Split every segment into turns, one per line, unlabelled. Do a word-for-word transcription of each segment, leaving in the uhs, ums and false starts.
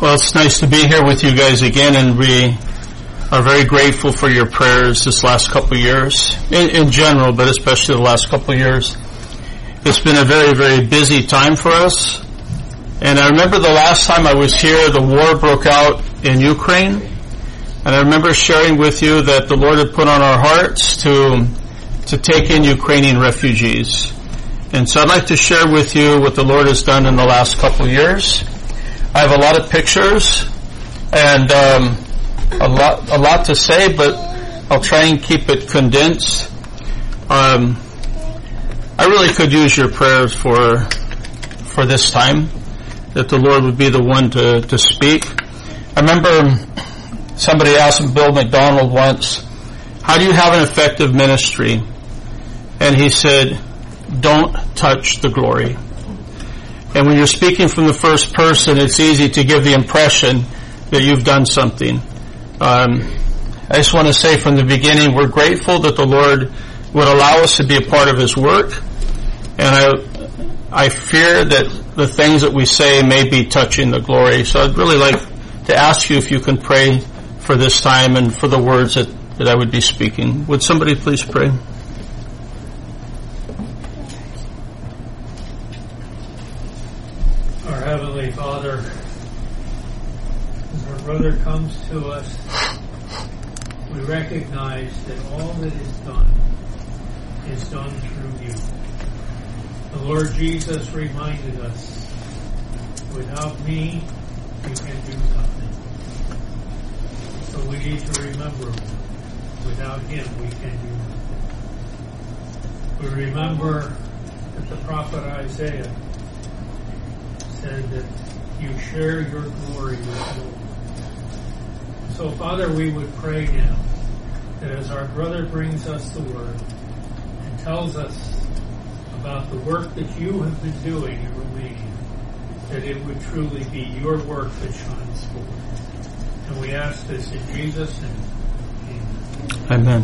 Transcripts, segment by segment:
Well, it's nice to be here with you guys again, and we are very grateful for your prayers this last couple of years, in, in general, but especially the last couple of years. It's been a very, very busy time for us. And I remember the last time I was here, the war broke out in Ukraine. And I remember sharing with you that the Lord had put on our hearts to to take in Ukrainian refugees. And so I'd like to share with you what the Lord has done in the last couple of years. I have a lot of pictures and um, a lot a lot to say, but I'll try and keep it condensed. Um, I really could use your prayers for for this time, that the Lord would be the one to, to speak. I remember somebody asked Bill McDonald once, how do you have an effective ministry? And he said, don't touch the glory. And when you're speaking from the first person, it's easy to give the impression that you've done something. Um, I just want to say from the beginning, we're grateful that the Lord would allow us to be a part of His work. And I, I fear that the things that we say may be touching the glory. So I'd really like to ask you if you can pray for this time and for the words that, that I would be speaking. Would somebody please pray?
Our Heavenly Father, as our brother comes to us, we recognize that all that is done is done through you. The Lord Jesus reminded us, without me, you can do nothing. So we need to remember, without Him, we can do nothing. We remember that the prophet Isaiah said that you share your glory with the Lord. So, Father, we would pray now that as our brother brings us the word and tells us about the work that you have been doing in Romania, that it would truly be your work that shines forth. And we ask this in Jesus' name. Amen.
Amen.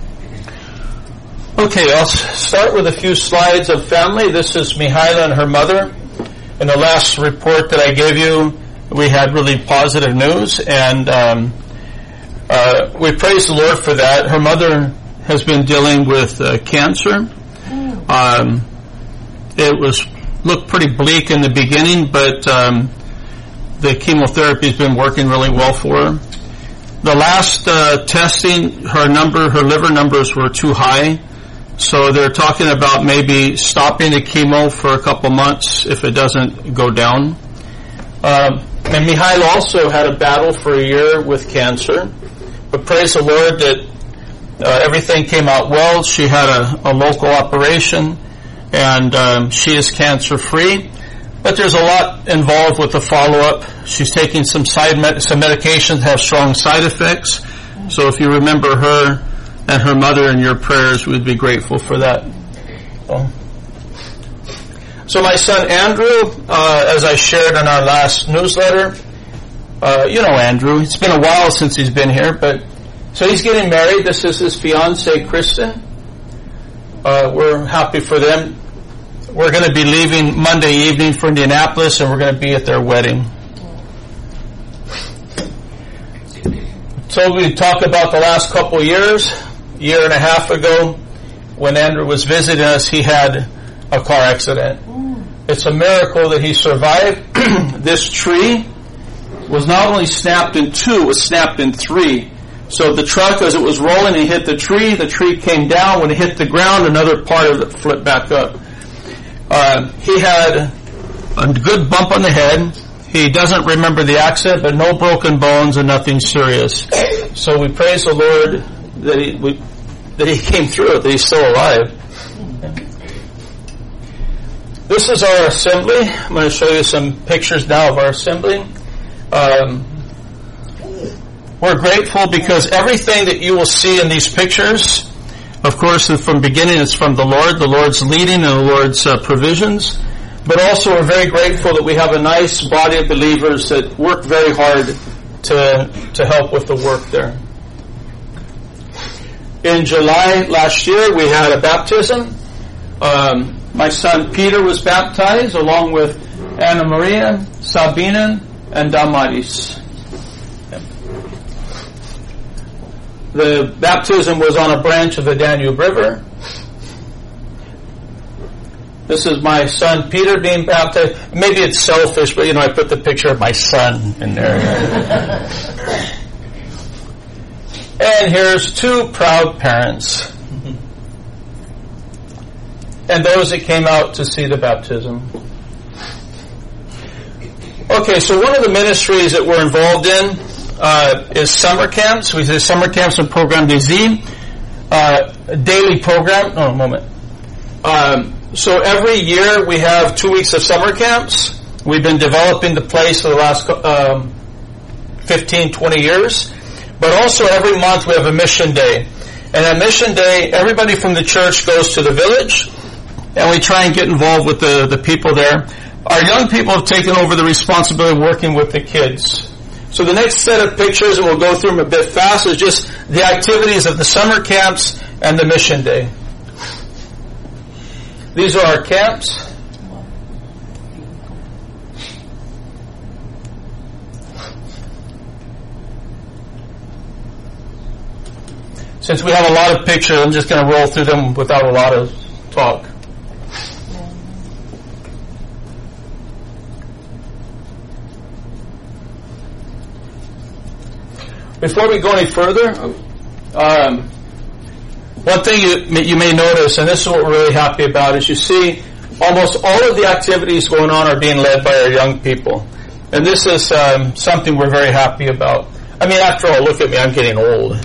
Okay, I'll start with a few slides of family. This is Mihaila and her mother. In the last report that I gave you, we had really positive news, and um, uh, we praise the Lord for that. Her mother has been dealing with uh, cancer. Um, it was looked pretty bleak in the beginning, but um, the chemotherapy has been working really well for her. The last uh, testing, her number, her liver numbers were too high, so they're talking about maybe stopping the chemo for a couple months if it doesn't go down. Um, and Mihail also had a battle for a year with cancer, but praise the Lord that uh, everything came out well. She had a, a local operation, and um, she is cancer-free. But there's a lot involved with the follow-up. She's taking some side med- some medications that have strong side effects. So if you remember her and her mother in your prayers, we'd be grateful for that. So, so my son Andrew, uh, as I shared in our last newsletter, uh, you know Andrew. It's been a while since he's been here, but so he's getting married. This is his fiancée, Kristen. Uh, we're happy for them. We're going to be leaving Monday evening for Indianapolis, and we're going to be at their wedding. So we talk about the last couple of years. A year and a half ago, when Andrew was visiting us, he had a car accident. It's a miracle that he survived. This tree was not only snapped in two, it was snapped in three. So the truck, as it was rolling, it hit the tree. The tree came down. When it hit the ground, another part of it flipped back up. Uh, he had a good bump on the head. He doesn't remember the accident, but no broken bones and nothing serious. So we praise the Lord that he we, that he came through it, that he's still alive. This is our assembly. I'm going to show you some pictures now of our assembly. Um, we're grateful because everything that you will see in these pictures, of course, from beginning, it's from the Lord, the Lord's leading and the Lord's uh, provisions. But also we're very grateful that we have a nice body of believers that work very hard to to help with the work there. In July last year, we had a baptism. Um, my son Peter was baptized along with Anna Maria, Sabina, and Damaris. The baptism was on a branch of the Danube River. This is my son Peter being baptized. Maybe it's selfish, but you know, I put the picture of my son in there. And here's two proud parents. And those that came out to see the baptism. Okay, so one of the ministries that we're involved in uh, is summer camps. We say summer camps and Program des Z. Uh, daily program. Oh, a moment. Um, so every year we have two weeks of summer camps. We've been developing the place for the last um, fifteen, twenty years. But also every month we have a mission day. And at mission day, everybody from the church goes to the village, and we try and get involved with the, the people there. Our young people have taken over the responsibility of working with the kids. So the next set of pictures, and we'll go through them a bit fast, is just the activities of the summer camps and the mission day. These are our camps. Since we have a lot of pictures, I'm just going to roll through them without a lot of talk. Before we go any further, um, one thing you, you may notice, and this is what we're really happy about, is you see almost all of the activities going on are being led by our young people. And this is um, something we're very happy about. I mean, after all, look at me, I'm getting old.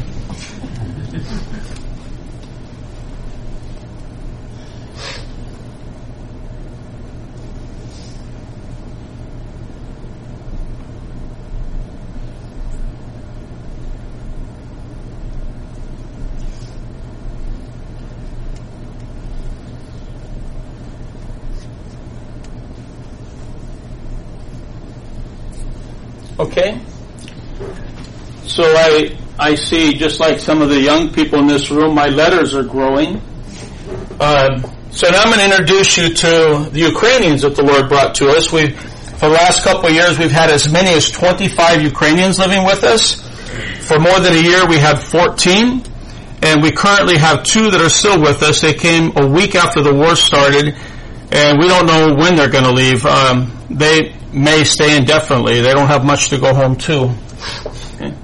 Okay? So I I see, just like some of the young people in this room, my letters are growing. Um, so now I'm going to introduce you to the Ukrainians that the Lord brought to us. We, for the last couple of years, we've had as many as twenty-five Ukrainians living with us. For more than a year, we had fourteen. And we currently have two that are still with us. They came a week after the war started, and we don't know when they're going to leave. Um, they may stay indefinitely. They don't have much to go home to. Okay.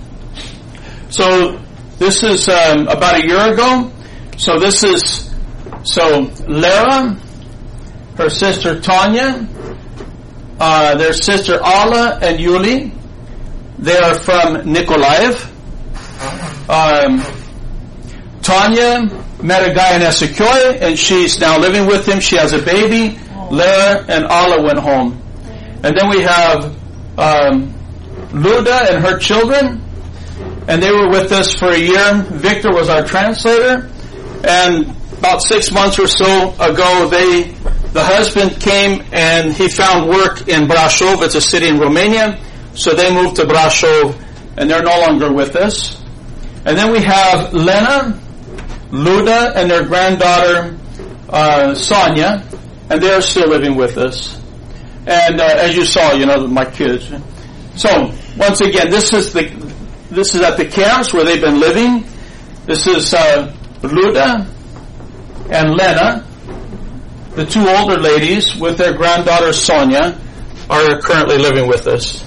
So this is um, about a year ago. So this is, so Lara, her sister Tanya, uh, their sister Alla and Yuli. They are from Nikolaev. Um, Tanya met a guy in Essekoy, and she's now living with him. She has a baby. Lara and Alla went home. And then we have um, Luda and her children, and they were with us for a year. Victor was our translator, and about six months or so ago, they, the husband came and he found work in Brașov. It's a city in Romania, so they moved to Brașov, and they're no longer with us. And then we have Lena, Luda, and their granddaughter uh, Sonia, and they're still living with us. And uh, as you saw, you know, my kids. So once again, this is the this is at the camps where they've been living. This is uh, Luda and Lena, the two older ladies with their granddaughter Sonia, are currently living with us.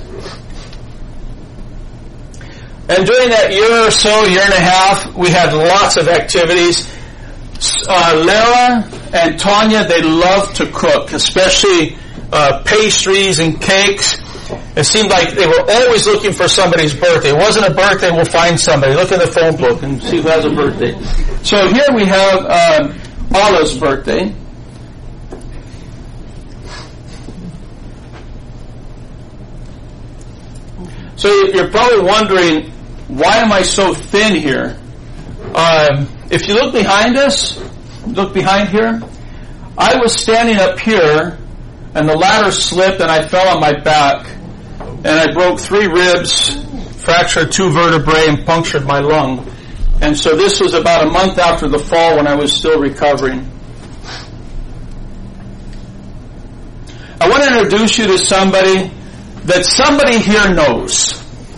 And during that year or so, year and a half, we had lots of activities. Uh, Lara and Tanya, they love to cook, especially uh, pastries and cakes. It seemed like they were always looking for somebody's birthday. It wasn't a birthday, we'll find somebody. Look in the phone book and see who has a birthday. So here we have um, Alla's birthday. So you're probably wondering, why am I so thin here? Um, if you look behind us, look behind here, I was standing up here, and the ladder slipped, and I fell on my back, and I broke three ribs, fractured two vertebrae, and punctured my lung. And so this was about a month after the fall when I was still recovering. I want to introduce you to somebody that somebody here knows.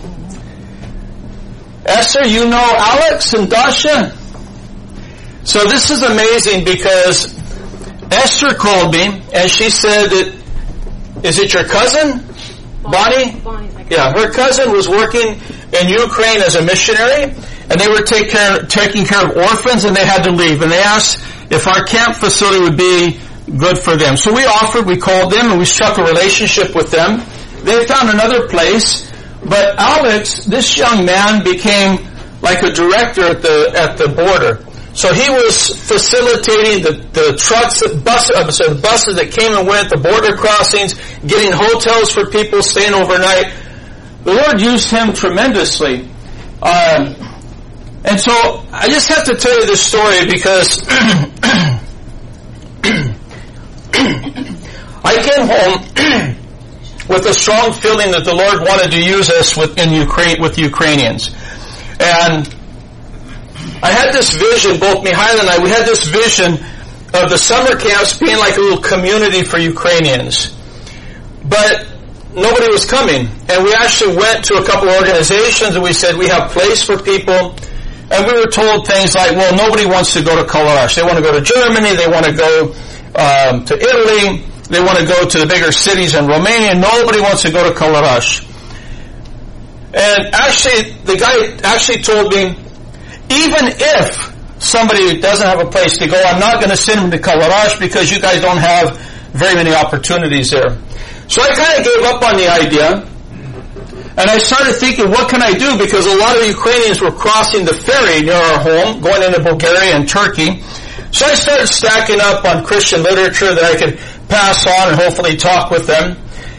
Esther, you know Alex and Dasha? So this is amazing because Esther called me and she said that, is it your cousin? Bonnie? Bonnie. Yeah, her cousin was working in Ukraine as a missionary, and they were take care, taking care of orphans, and they had to leave. And they asked if our camp facility would be good for them. So we offered, we called them, and we struck a relationship with them. They found another place, but Alex, this young man, became like a director at the at the border. So he was facilitating the, the trucks, bus, uh, so the buses that came and went, the border crossings, getting hotels for people staying overnight. The Lord used him tremendously. Um, and so I just have to tell you this story because I came home with a strong feeling that the Lord wanted to use us with, in Ukraine, with Ukrainians. And I had this vision, both Mihail and I, we had this vision of the summer camps being like a little community for Ukrainians. But nobody was coming. And we actually went to a couple of organizations and we said, we have place for people. And we were told things like, well, nobody wants to go to Kalash. They want to go to Germany. They want to go um, to Italy. They want to go to the bigger cities in Romania. Nobody wants to go to Kalash. And actually, the guy actually told me, even if somebody doesn't have a place to go, I'm not going to send them to Kalash because you guys don't have very many opportunities there. So I kind of gave up on the idea, and I started thinking, what can I do? Because a lot of Ukrainians were crossing the ferry near our home, going into Bulgaria and Turkey. So I started stacking up on Christian literature that I could pass on and hopefully talk with them.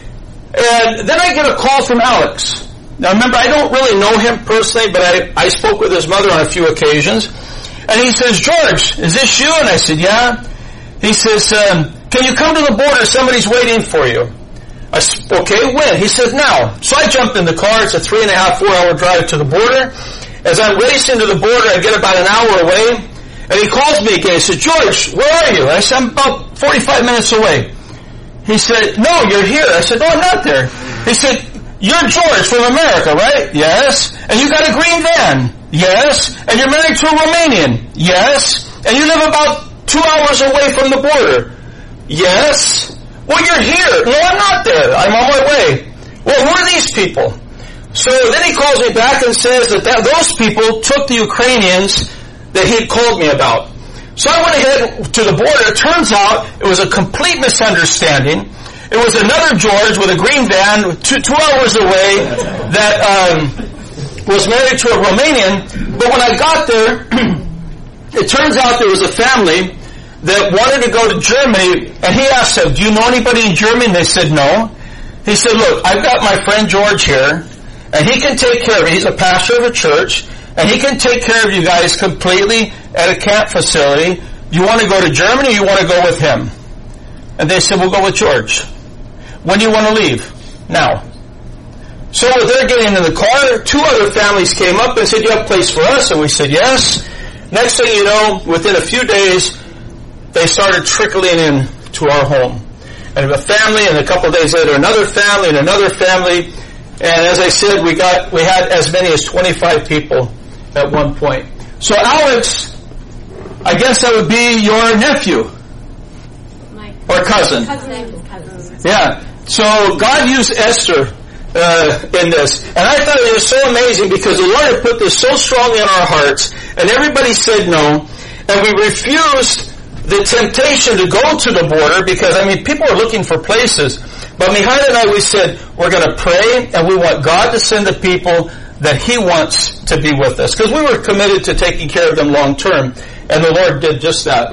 And then I get a call from Alex. Now remember, I don't really know him personally, but I, I spoke with his mother on a few occasions. And he says, George, is this you? And I said, yeah. He says, um, can you come to the border? Somebody's waiting for you. I said, okay, when? He said, now. So I jumped in the car. It's a three and a half, four hour drive to the border. As I'm racing to the border, I get about an hour away. And he calls me again. He said, George, where are you? I said, I'm about forty-five minutes away. He said, no, you're here. I said, no, I'm not there. He said, you're George from America, right? Yes. And you got a green van? Yes. And you're married to a Romanian? Yes. And you live about two hours away from the border? Yes. Well, you're here. No, I'm not there. I'm on my way. Well, who are these people? So then he calls me back and says that, that those people took the Ukrainians that he had called me about. So I went ahead to the border. It turns out it was a complete misunderstanding. It was another George with a green van two, two hours away that um, was married to a Romanian. But when I got there, it turns out there was a family that wanted to go to Germany, and he asked them, do you know anybody in Germany? And they said no. He said, look, I've got my friend George here, and he can take care of it. He's a pastor of a church, and he can take care of you guys completely at a camp facility. You want to go to Germany, or you want to go with him? And they said, we'll go with George. When do you want to leave? Now. So they're getting in the car. Two other families came up and said, you have a place for us? And we said, yes. Next thing you know, within a few days, they started trickling in to our home. And a family, and a couple of days later, another family, and another family. And as I said, we got we had as many as twenty-five people at one point. So Alex, I guess that would be your nephew.
My
or cousin.
Cousin. Cousin.
Yeah. So God used Esther uh, in this. And I thought it was so amazing because the Lord had put this so strongly in our hearts, and everybody said no, and we refused the temptation to go to the border because, I mean, people are looking for places. But Mihail and I, we said, we're going to pray, and we want God to send the people that He wants to be with us. Because we were committed to taking care of them long term, and the Lord did just that.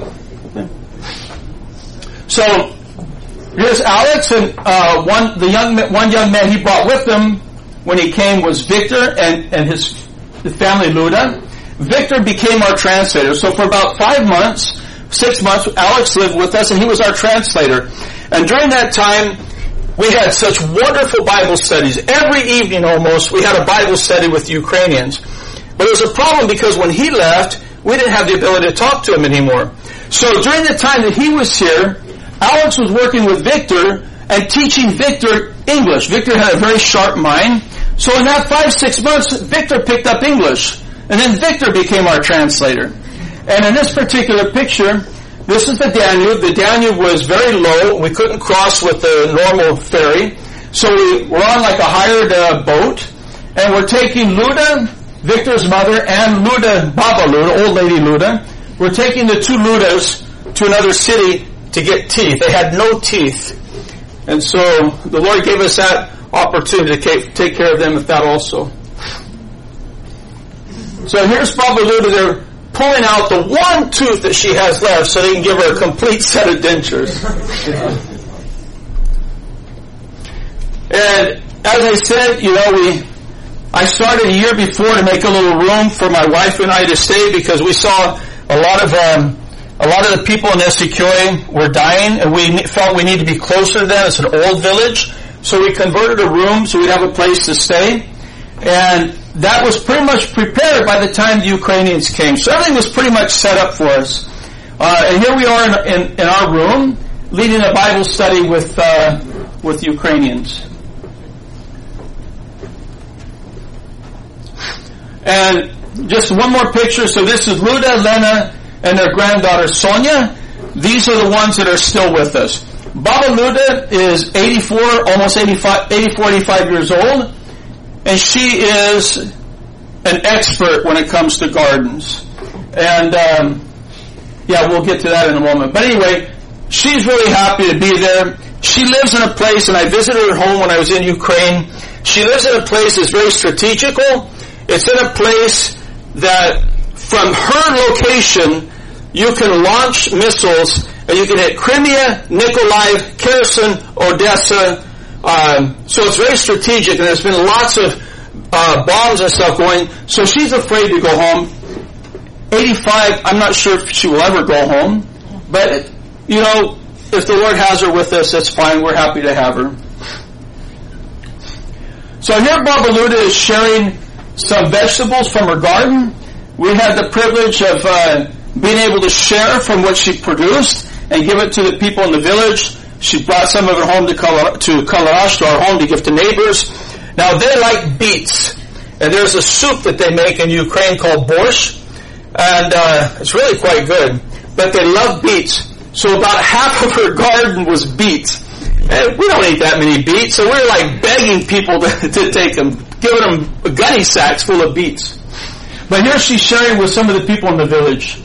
So, here's Alex, and uh, one the young one young man he brought with him when he came was Victor and, and his, his family, Luda. Victor became our translator. So for about five months, six months, Alex lived with us, and he was our translator. And during that time, we had such wonderful Bible studies. Every evening almost, we had a Bible study with Ukrainians. But it was a problem because when he left, we didn't have the ability to talk to him anymore. So during the time that he was here, Alex was working with Victor, and teaching Victor English. Victor had a very sharp mind. So in that five, six months, Victor picked up English. And then Victor became our translator. And in this particular picture, this is the Danube. The Danube was very low. We couldn't cross with the normal ferry. So we were on like a hired uh, boat. And we're taking Luda, Victor's mother, and Luda, Baba Luda, old lady Luda. We're taking the two Ludas to another city to get teeth. They had no teeth. And so the Lord gave us that opportunity to take care of them with that also. So here's Baba Luda. They're pulling out the one tooth that she has left so they can give her a complete set of dentures. And as I said, you know, we I started a year before to make a little room for my wife and I to stay because we saw a lot of um, a lot of the people in Ezekiel were dying, and we felt we need to be closer to them. It's an old village, so we converted a room so we'd have a place to stay. And that was pretty much prepared by the time the Ukrainians came. So everything was pretty much set up for us. Uh, and here we are in, in, in our room, leading a Bible study with uh, with Ukrainians. And just one more picture. So this is Luda, Lena, and their granddaughter Sonia. These are the ones that are still with us. Baba Luda is eighty-four, almost eighty-five, eighty-four, eighty-five years old. And she is an expert when it comes to gardens. And, um, yeah, we'll get to that in a moment. But anyway, she's really happy to be there. She lives in a place, and I visited her home when I was in Ukraine. She lives in a place that's very strategical. It's in a place that from her location, you can launch missiles, and you can hit Crimea, Nikolaev, Kherson, Odessa. Um, so it's very strategic, and there's been lots of uh, bombs and stuff going. So she's afraid to go home. eighty-five, I'm not sure if she will ever go home. But, you know, if the Lord has her with us, that's fine. We're happy to have her. So here Baba Luda is sharing some vegetables from her garden. We had the privilege of uh, being able to share from what she produced and give it to the people in the village. She brought some of it home to Kala, to Kalarash, to our home, to give to neighbors. Now, they like beets. And there's a soup that they make in Ukraine called borscht. And uh, it's really quite good. But they love beets. So about half of her garden was beets. And we don't eat that many beets, so we're like begging people to, to take them, giving them gunny sacks full of beets. But here she's sharing with some of the people in the village.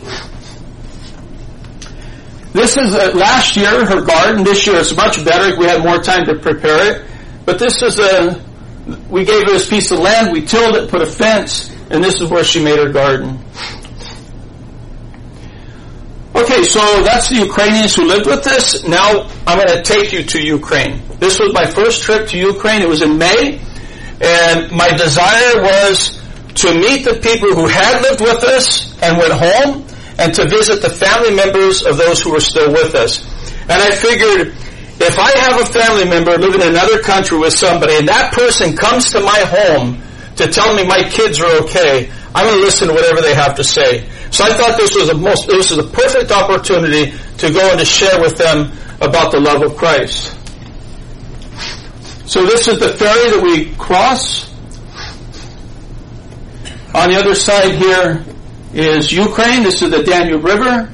This is uh, last year, her garden. This year it's much better. We had more time to prepare it. But this is a, we gave her this piece of land, we tilled it, put a fence, and this is where she made her garden. Okay, so that's the Ukrainians who lived with us. Now I'm going to take you to Ukraine. This was my first trip to Ukraine. It was in May. And my desire was to meet the people who had lived with us and went home, and to visit the family members of those who were still with us. And I figured, if I have a family member living in another country with somebody, and that person comes to my home to tell me my kids are okay, I'm going to listen to whatever they have to say. So I thought this was a most, this was a perfect opportunity to go and to share with them about the love of Christ. So this is the ferry that we cross. On the other side here is Ukraine. This is the Danube River.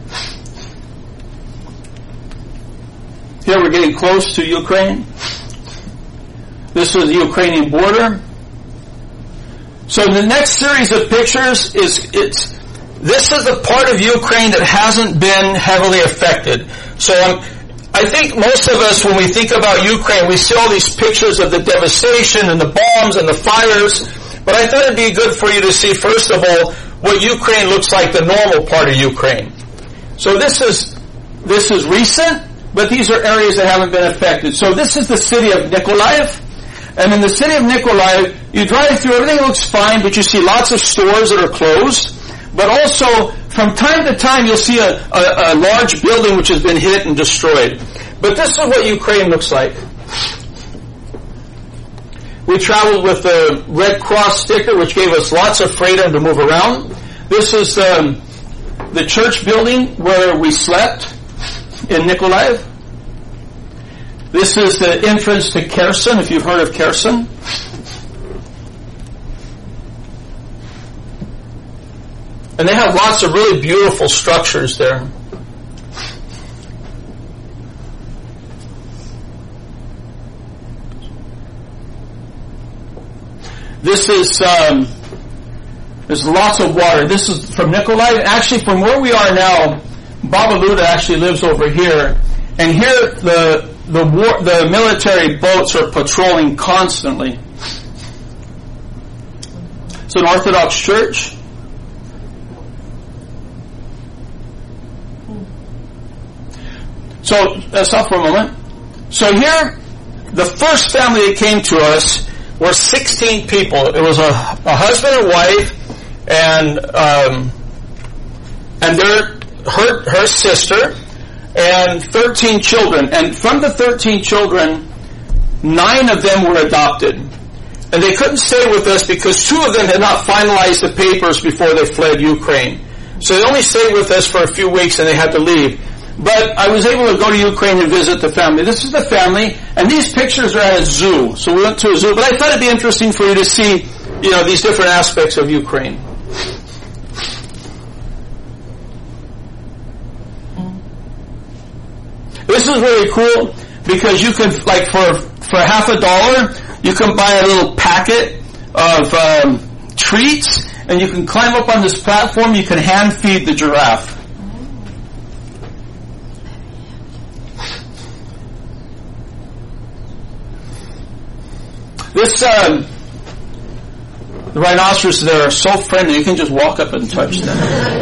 Here we're getting close to Ukraine. This is the Ukrainian border. So the next series of pictures is, it's, this is the part of Ukraine that hasn't been heavily affected. So um, I think most of us, when we think about Ukraine, we see all these pictures of the devastation and the bombs and the fires. But I thought it'd be good for you to see, first of all, what Ukraine looks like, the normal part of Ukraine. So this is, this is recent, but these are areas that haven't been affected. So this is the city of Nikolaev. And in the city of Nikolaev, you drive through, everything looks fine, but you see lots of stores that are closed. But also, from time to time, you'll see a, a, a large building which has been hit and destroyed. But this is what Ukraine looks like. We traveled with the Red Cross sticker, which gave us lots of freedom to move around. This is um, the church building where we slept in Nikolaev. This is the entrance to Kherson, if you've heard of Kherson. And they have lots of really beautiful structures there. This is, um, there's lots of water. This is from Mykolaiv. Actually, from where we are now, Baba Luda actually lives over here. And here, the the war, the military boats are patrolling constantly. It's an Orthodox church. So, let's stop for a moment. So here, the first family that came to us were sixteen people. It was a, a husband and wife, and um, and their her her sister, and thirteen children. And from the thirteen children, nine of them were adopted. And they couldn't stay with us because two of them had not finalized the papers before they fled Ukraine. So they only stayed with us for a few weeks and they had to leave. But I was able to go to Ukraine and visit the family. This is the family, and these pictures are at a zoo. So we went to a zoo, but I thought it'd be interesting for you to see, you know, these different aspects of Ukraine. This is really cool because you can, like, for for half a dollar, you can buy a little packet of um, treats, and you can climb up on this platform. You can hand feed the giraffe. This, um, the rhinoceros there are so friendly, you can just walk up and touch them.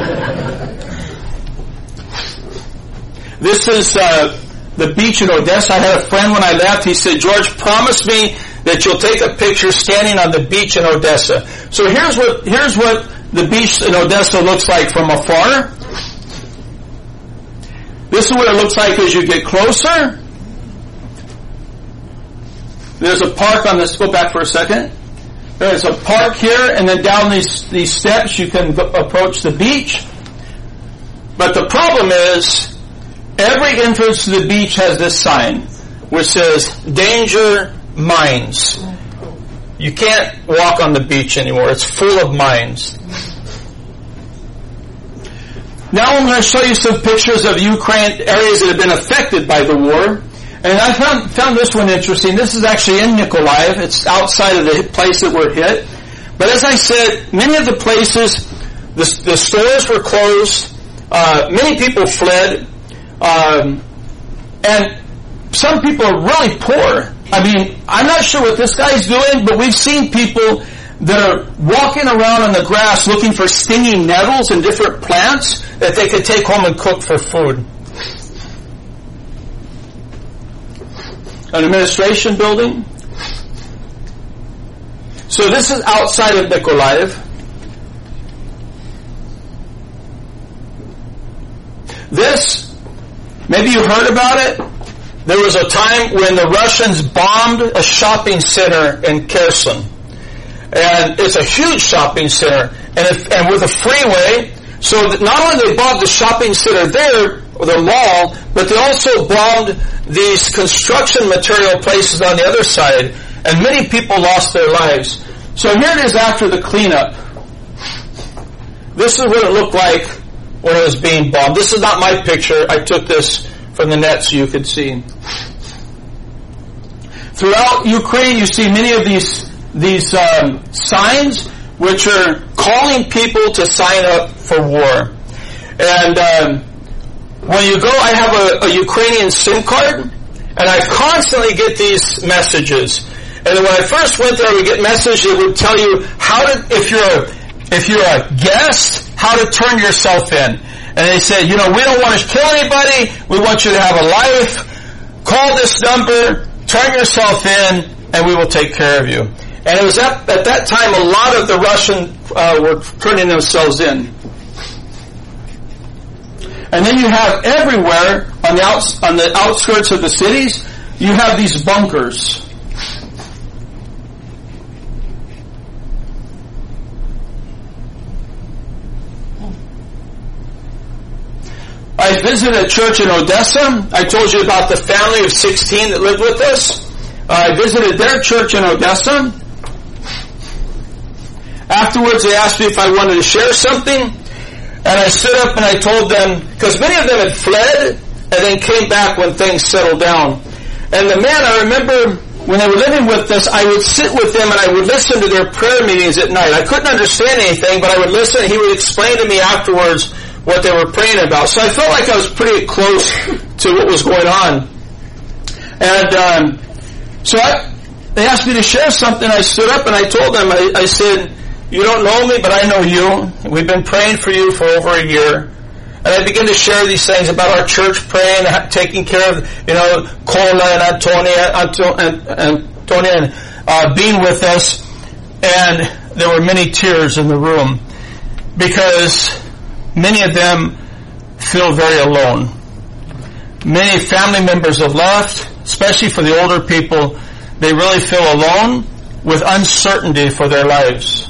This is uh, the beach in Odessa. I had a friend when I left, he said, George, promise me that you'll take a picture standing on the beach in Odessa. So here's what, here's what the beach in Odessa looks like from afar. This is what it looks like as you get closer. There's a park on this. Go back for a second. There's a park here, and then down these these steps you can go, approach the beach. But the problem is, every entrance to the beach has this sign, which says, danger, mines. You can't walk on the beach anymore. It's full of mines. Now I'm going to show you some pictures of Ukraine, areas that have been affected by the war. And I found, found this one interesting. This is actually in Mykolaiv. It's outside of the place that we're hit. But as I said, many of the places, the, the stores were closed. Uh, many people fled. Um, and some people are really poor. I mean, I'm not sure what this guy's doing, but we've seen people that are walking around on the grass looking for stinging nettles and different plants that they could take home and cook for food. An administration building. So this is outside of Mykolaiv. This, maybe you heard about it. There was a time when the Russians bombed a shopping center in Kherson. And it's a huge shopping center. And, if, and with a freeway, so that not only they bombed the shopping center there, or the mall, but they also bombed these construction material places on the other side. And many people lost their lives. So here it is after the cleanup. This is what it looked like when it was being bombed. This is not my picture. I took this from the net so you could see. Throughout Ukraine, you see many of these these um, signs which are calling people to sign up for war. And um, when you go, I have a, a Ukrainian SIM card, and I constantly get these messages. And when I first went there, I would get messages that would tell you how to, if you're a, if you're a guest, how to turn yourself in. And they said, you know, we don't want to kill anybody. We want you to have a life. Call this number, turn yourself in, and we will take care of you. And it was at, at that time a lot of the Russian uh, were turning themselves in. And then you have everywhere on the outs, on the outskirts of the cities, you have these bunkers. I visited a church in Odessa. I told you about the family of sixteen that lived with us. Uh, I visited their church in Odessa. Afterwards, they asked me if I wanted to share something. And I stood up and I told them, because many of them had fled and then came back when things settled down. And the man, I remember when they were living with us, I would sit with them and I would listen to their prayer meetings at night. I couldn't understand anything, but I would listen and he would explain to me afterwards what they were praying about. So I felt like I was pretty close to what was going on. And um, so I, they asked me to share something. I stood up and I told them, I, I said, you don't know me, but I know you. We've been praying for you for over a year. And I began to share these things about our church praying, taking care of, you know, Cola and Antonia, Anto, and, Antonia and, uh, being with us. And there were many tears in the room because many of them feel very alone. Many family members have left, especially for the older people. They really feel alone with uncertainty for their lives.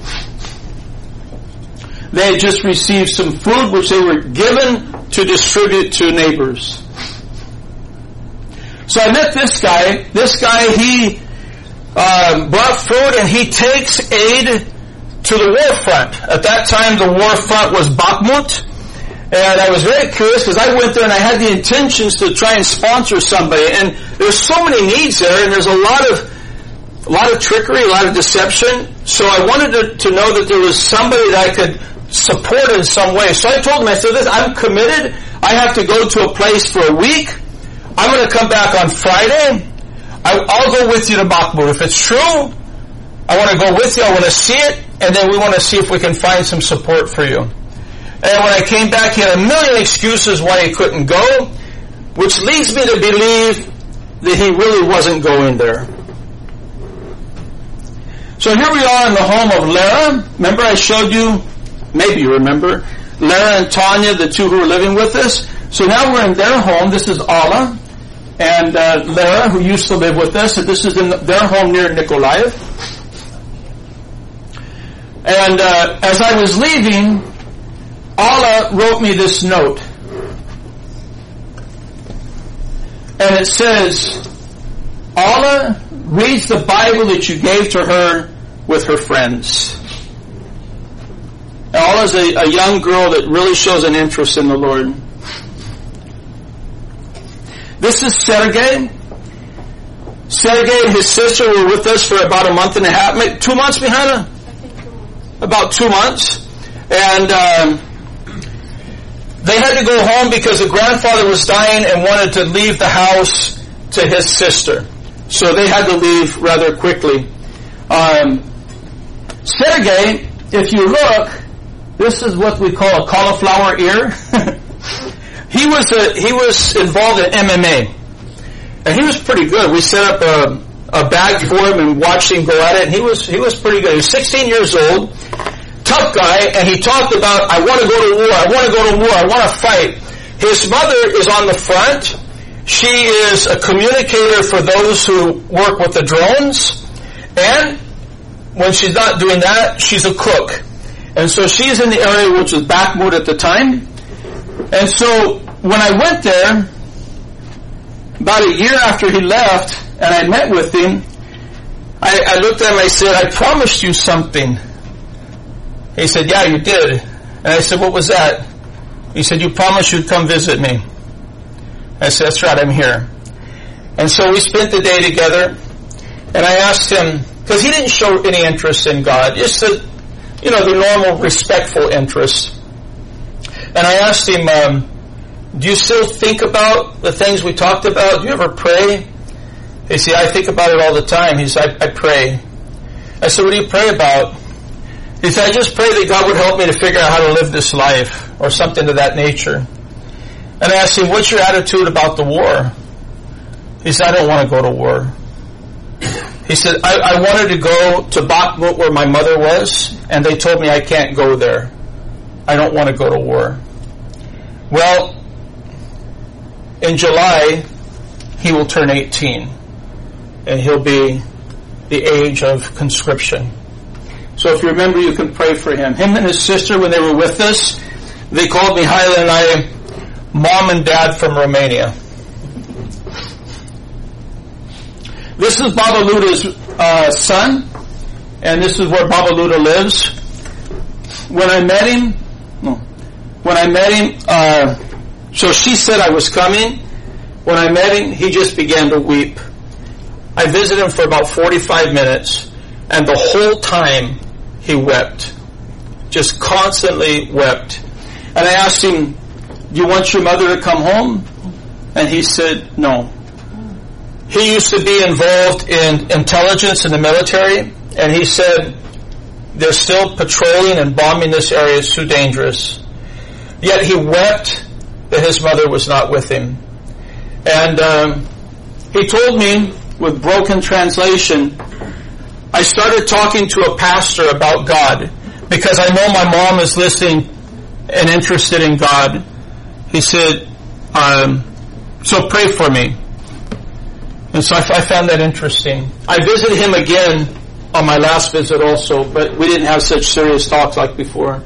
They had just received some food which they were given to distribute to neighbors. So I met this guy. This guy, he uh, brought food and he takes aid to the war front. At that time, the war front was Bakhmut. And I was very curious because I went there and I had the intentions to try and sponsor somebody. And there's so many needs there and there's a lot of a lot of trickery, a lot of deception. So I wanted to, to know that there was somebody that I could support in some way. So I told him, I said, this, I'm committed. I have to go to a place for a week. I'm going to come back on Friday. I, I'll go with you to Bakhmut. If it's true, I want to go with you. I want to see it. And then we want to see if we can find some support for you. And when I came back, he had a million excuses why he couldn't go, which leads me to believe that he really wasn't going there. So here we are in the home of Lara. Remember I showed you, maybe you remember, Lara and Tanya, the two who were living with us. So now we're in their home. This is Alla and uh, Lara, who used to live with us. And this is in their home near Nikolaev. And uh, as I was leaving, Alla wrote me this note. And it says, Alla reads the Bible that you gave to her with her friends. Alla's a, a young girl that really shows an interest in the Lord. This is Sergei. Sergei and his sister were with us for about a month and a half, maybe two months, Mihaila? About two months. And um, they had to go home because the grandfather was dying and wanted to leave the house to his sister. So they had to leave rather quickly. Um, Sergei, if you look, this is what we call a cauliflower ear. he was a, he was involved in M M A, and he was pretty good. We set up a, a bag for him and watched him go at it, and he was he was pretty good. He was sixteen years old, tough guy, and he talked about, I want to go to war, I want to go to war, I want to fight. His mother is on the front. She is a communicator for those who work with the drones, and when she's not doing that, she's a cook. And so she's in the area which was Bakhmut at the time. And so when I went there, about a year after he left, and I met with him, I, I looked at him and I said, I promised you something. He said, yeah, you did. And I said, what was that? He said, you promised you'd come visit me. I said, that's right, I'm here. And so we spent the day together, and I asked him, because he didn't show any interest in God, just the, you know, the normal respectful interest. And I asked him, um, do you still think about the things we talked about? Do you ever pray? He said, I think about it all the time. He said, I, I pray. I said, what do you pray about? He said, I just pray that God would help me to figure out how to live this life, or something to that nature. And I asked him, what's your attitude about the war? He said, I don't want to go to war. He said, I, I wanted to go to Bakhmut where my mother was, and they told me I can't go there. I don't want to go to war. Well, in July, he will turn eighteen, and he'll be the age of conscription. So if you remember, you can pray for him. Him and his sister, when they were with us, they called Mihaila and I mom and dad from Romania. This is Baba Luda's uh, son, and this is where Baba Luda lives. When I met him, no, when I met him, uh, so she said I was coming. When I met him, he just began to weep. I visited him for about forty-five minutes, and the whole time he wept. Just constantly wept. And I asked him, do you want your mother to come home? And he said, no. He used to be involved in intelligence in the military, and he said, they're still patrolling and bombing this area. It's too dangerous. Yet he wept that his mother was not with him. And um, he told me, with broken translation, I started talking to a pastor about God, because I know my mom is listening and interested in God. He said, um, so pray for me. And so I, I found that interesting. I visited him again on my last visit also, but we didn't have such serious talks like before.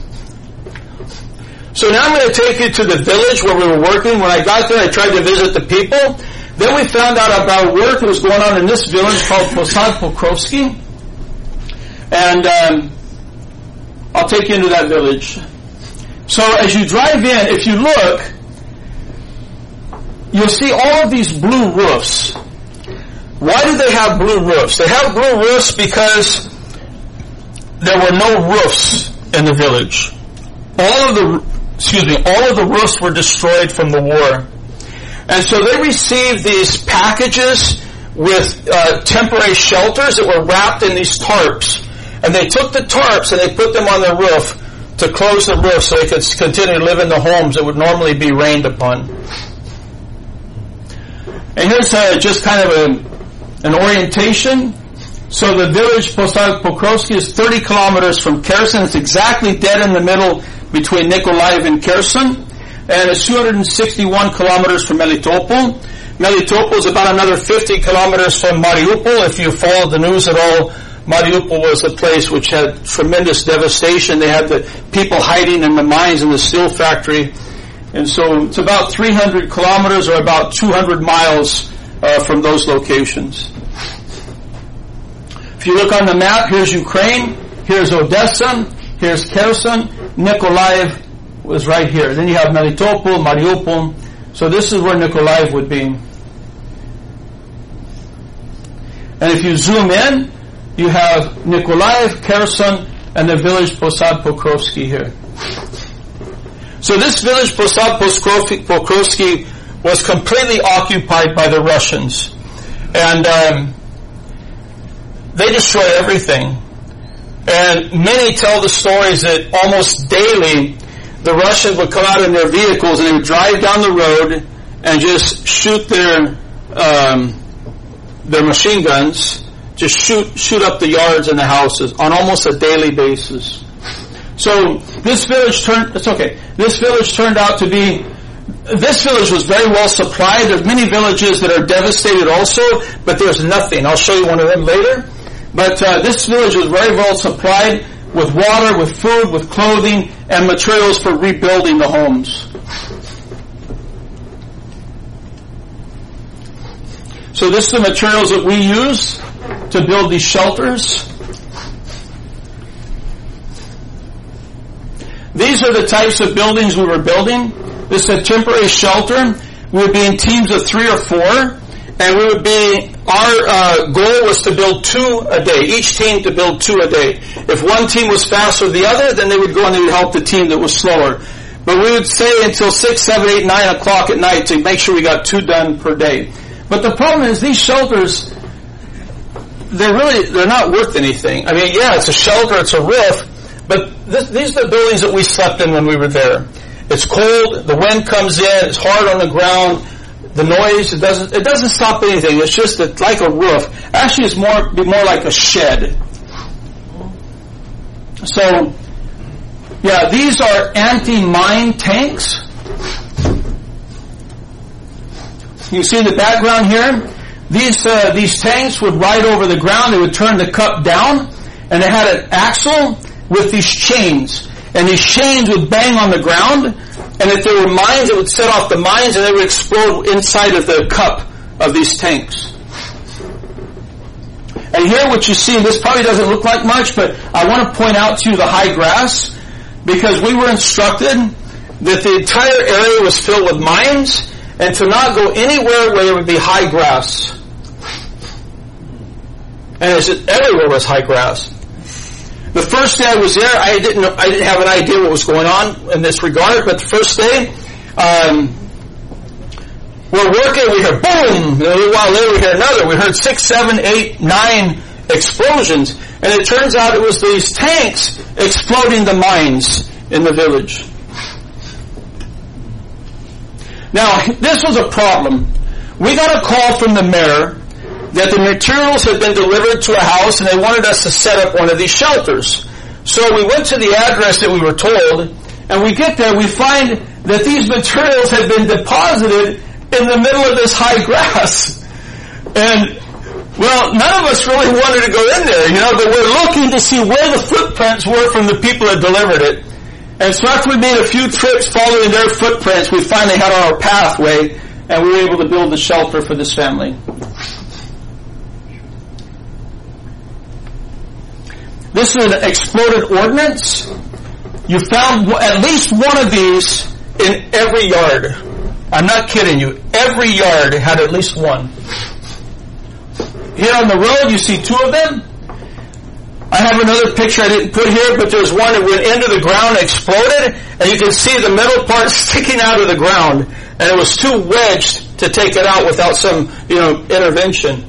So now I'm going to take you to the village where we were working. When I got there, I tried to visit the people. Then we found out about work that was going on in this village called Posad Pokrovsky. And um, I'll take you into that village. So as you drive in, if you look, you'll see all of these blue roofs. Why do they have blue roofs? They have blue roofs because there were no roofs in the village. All of the, excuse me, all of the roofs were destroyed from the war. And so they received these packages with uh, temporary shelters that were wrapped in these tarps. And they took the tarps and they put them on their roof to close the roof so they could continue to live in the homes that would normally be rained upon. And here's uh, just kind of a, an orientation. So the village Posad Pokrovsky is thirty kilometers from Kherson. It's exactly dead in the middle between Nikolaev and Kherson. And it's two hundred sixty-one kilometers from Melitopol. Melitopol is about another fifty kilometers from Mariupol. If you followed the news at all, Mariupol was a place which had tremendous devastation. They had the people hiding in the mines in the steel factory. And so it's about three hundred kilometers or about two hundred miles uh, from those locations. If you look on the map, here's Ukraine, here's Odessa, here's Kherson, Nikolaev was right here. Then you have Melitopol, Mariupol. So this is where Nikolaev would be. And if you zoom in, you have Nikolaev, Kherson, and the village Posad Pokrovsky here. So this village Posad Pokrovsky was completely occupied by the Russians. And um, they destroyed everything. And many tell the stories that almost daily the Russians would come out in their vehicles and they would drive down the road and just shoot their um, their machine guns, just shoot shoot up the yards and the houses on almost a daily basis. So this village turned, it's okay, this village turned out to be, this village was very well supplied. There's many villages that are devastated also, but there's nothing. I'll show you one of them later. But uh, this village was very well supplied with water, with food, with clothing, and materials for rebuilding the homes. So this is the materials that we use to build these shelters. These are the types of buildings we were building. This is a temporary shelter. We would be in teams of three or four, and we would be, our uh, goal was to build two a day, each team to build two a day. If one team was faster than the other, then they would go and they would help the team that was slower. But we would stay until six, seven, eight, nine o'clock at night to make sure we got two done per day. But the problem is these shelters, they're really, they're not worth anything. I mean, yeah, it's a shelter, it's a roof, but this, these are the buildings that we slept in when we were there. It's cold, the wind comes in, it's hard on the ground, the noise, it doesn't, it doesn't stop anything. It's just a, like a roof. Actually, it's more, be more like a shed. So, yeah, these are anti-mine tanks. You see the background here? These uh, these tanks would ride over the ground. They would turn the cup down, and they had an axle with these chains. And these chains would bang on the ground, and if there were mines, it would set off the mines and they would explode inside of the cup of these tanks. And here what you see, this probably doesn't look like much, but I want to point out to you the high grass, because we were instructed that the entire area was filled with mines, and to not go anywhere where there would be high grass. And it's just, everywhere was high grass. The first day I was there, I didn't know, I didn't have an idea what was going on in this regard, but the first day, um, we're working, we hear boom, and a little while later we hear another. We heard six, seven, eight, nine explosions, and it turns out it was these tanks exploding the mines in the village. Now, this was a problem. We got a call from the mayor that the materials had been delivered to a house and they wanted us to set up one of these shelters. So we went to the address that we were told, and we get there, we find that these materials had been deposited in the middle of this high grass. And, well, none of us really wanted to go in there, you know, but we're looking to see where the footprints were from the people that delivered it. And so after we made a few trips following their footprints, we finally had our pathway, and we were able to build the shelter for this family. This is an exploded ordnance. You found at least one of these in every yard. I'm not kidding you. Every yard had at least one. Here on the road, you see two of them. I have another picture I didn't put here, but there's one that went into the ground and exploded, and you can see the middle part sticking out of the ground, and it was too wedged to take it out without some, you know, intervention.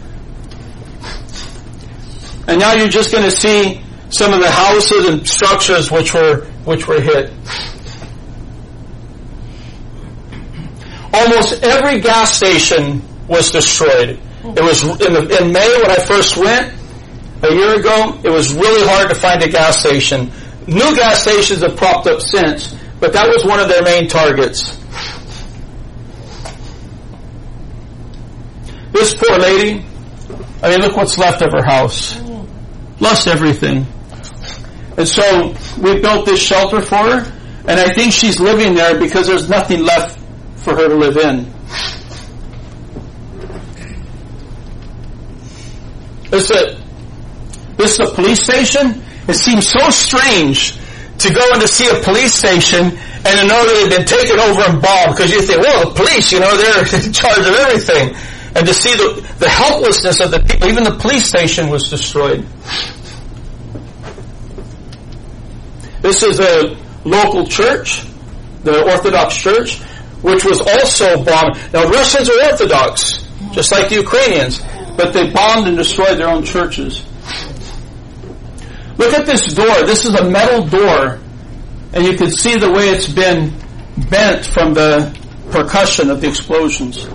And now you're just going to see some of the houses and structures which were which were hit. Almost every gas station was destroyed. It was in, the, in May when I first went, a year ago, it was really hard to find a gas station. New gas stations have propped up since, but that was one of their main targets. This poor lady, I mean, look what's left of her house. Lost everything. And so we built this shelter for her, and I think she's living there because there's nothing left for her to live in. This is a, this is a police station. It seems so strange to go in to see a police station and to know that they've been taken over and bombed, because you think, well, the police, you know, they're in charge of everything. And to see the, the helplessness of the people, even the police station was destroyed. This is a local church, the Orthodox Church, which was also bombed. Now, Russians are Orthodox, just like the Ukrainians, but they bombed and destroyed their own churches. Look at this door. This is a metal door, and you can see the way it's been bent from the percussion of the explosions.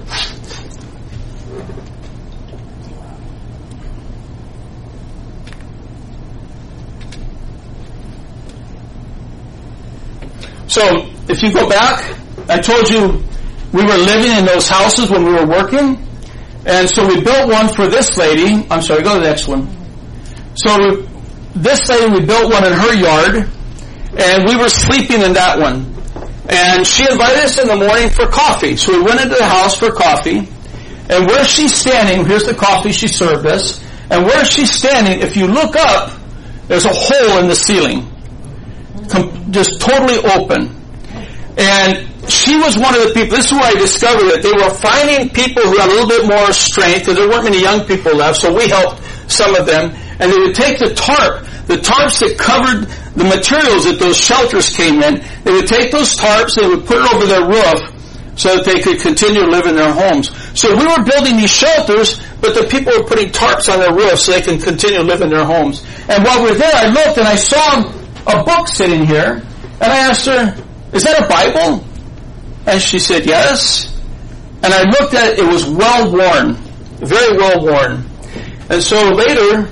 So, if you go back, I told you we were living in those houses when we were working. And so we built one for this lady. I'm sorry, go to the next one. So we, this lady, we built one in her yard, and we were sleeping in that one. And she invited us in the morning for coffee. So we went into the house for coffee. And where she's standing, here's the coffee she served us. And where she's standing, if you look up, there's a hole in the ceiling. Just totally open. And she was one of the people, this is where I discovered that they were finding people who had a little bit more strength, because there weren't many young people left, so we helped some of them. And they would take the tarp, the tarps that covered the materials that those shelters came in, they would take those tarps, they would put it over their roof so that they could continue to live in their homes. So we were building these shelters, but the people were putting tarps on their roofs so they can continue to live in their homes. And while we were there, I looked and I saw a book sitting here, and I asked her, is that a Bible? And she said, yes. And I looked at it, it was well worn, very well worn. And so later,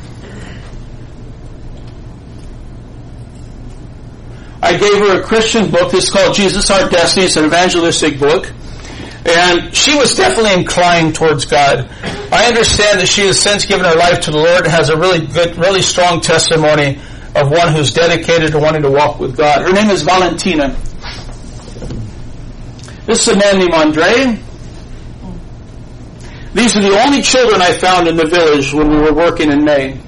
I gave her a Christian book. It's called Jesus Our Destiny. It's an evangelistic book. And she was definitely inclined towards God. I understand that she has since given her life to the Lord and has a really good, really strong testimony of one who's dedicated to wanting to walk with God. Her name is Valentina. This is a man named Andre. These are the only children I found in the village when we were working in May.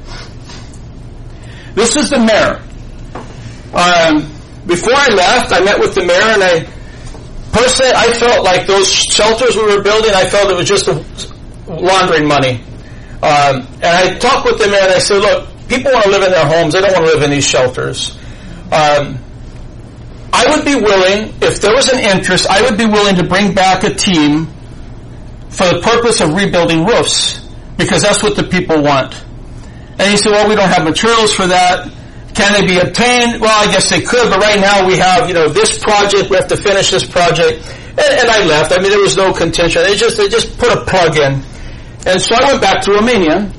This is the mayor. Um, before I left, I met with the mayor, and I personally, I felt like those shelters we were building, I felt it was just a, laundering money. Um, and I talked with the mayor, and I said, look, people want to live in their homes. They don't want to live in these shelters. Um, I would be willing, if there was an interest, I would be willing to bring back a team for the purpose of rebuilding roofs, because that's what the people want. And he said, well, we don't have materials for that. Can they be obtained? Well, I guess they could, but right now we have, you know, this project, we have to finish this project. And, and I left. I mean, there was no contention. They just, they just put a plug in. And so I went back to Romania.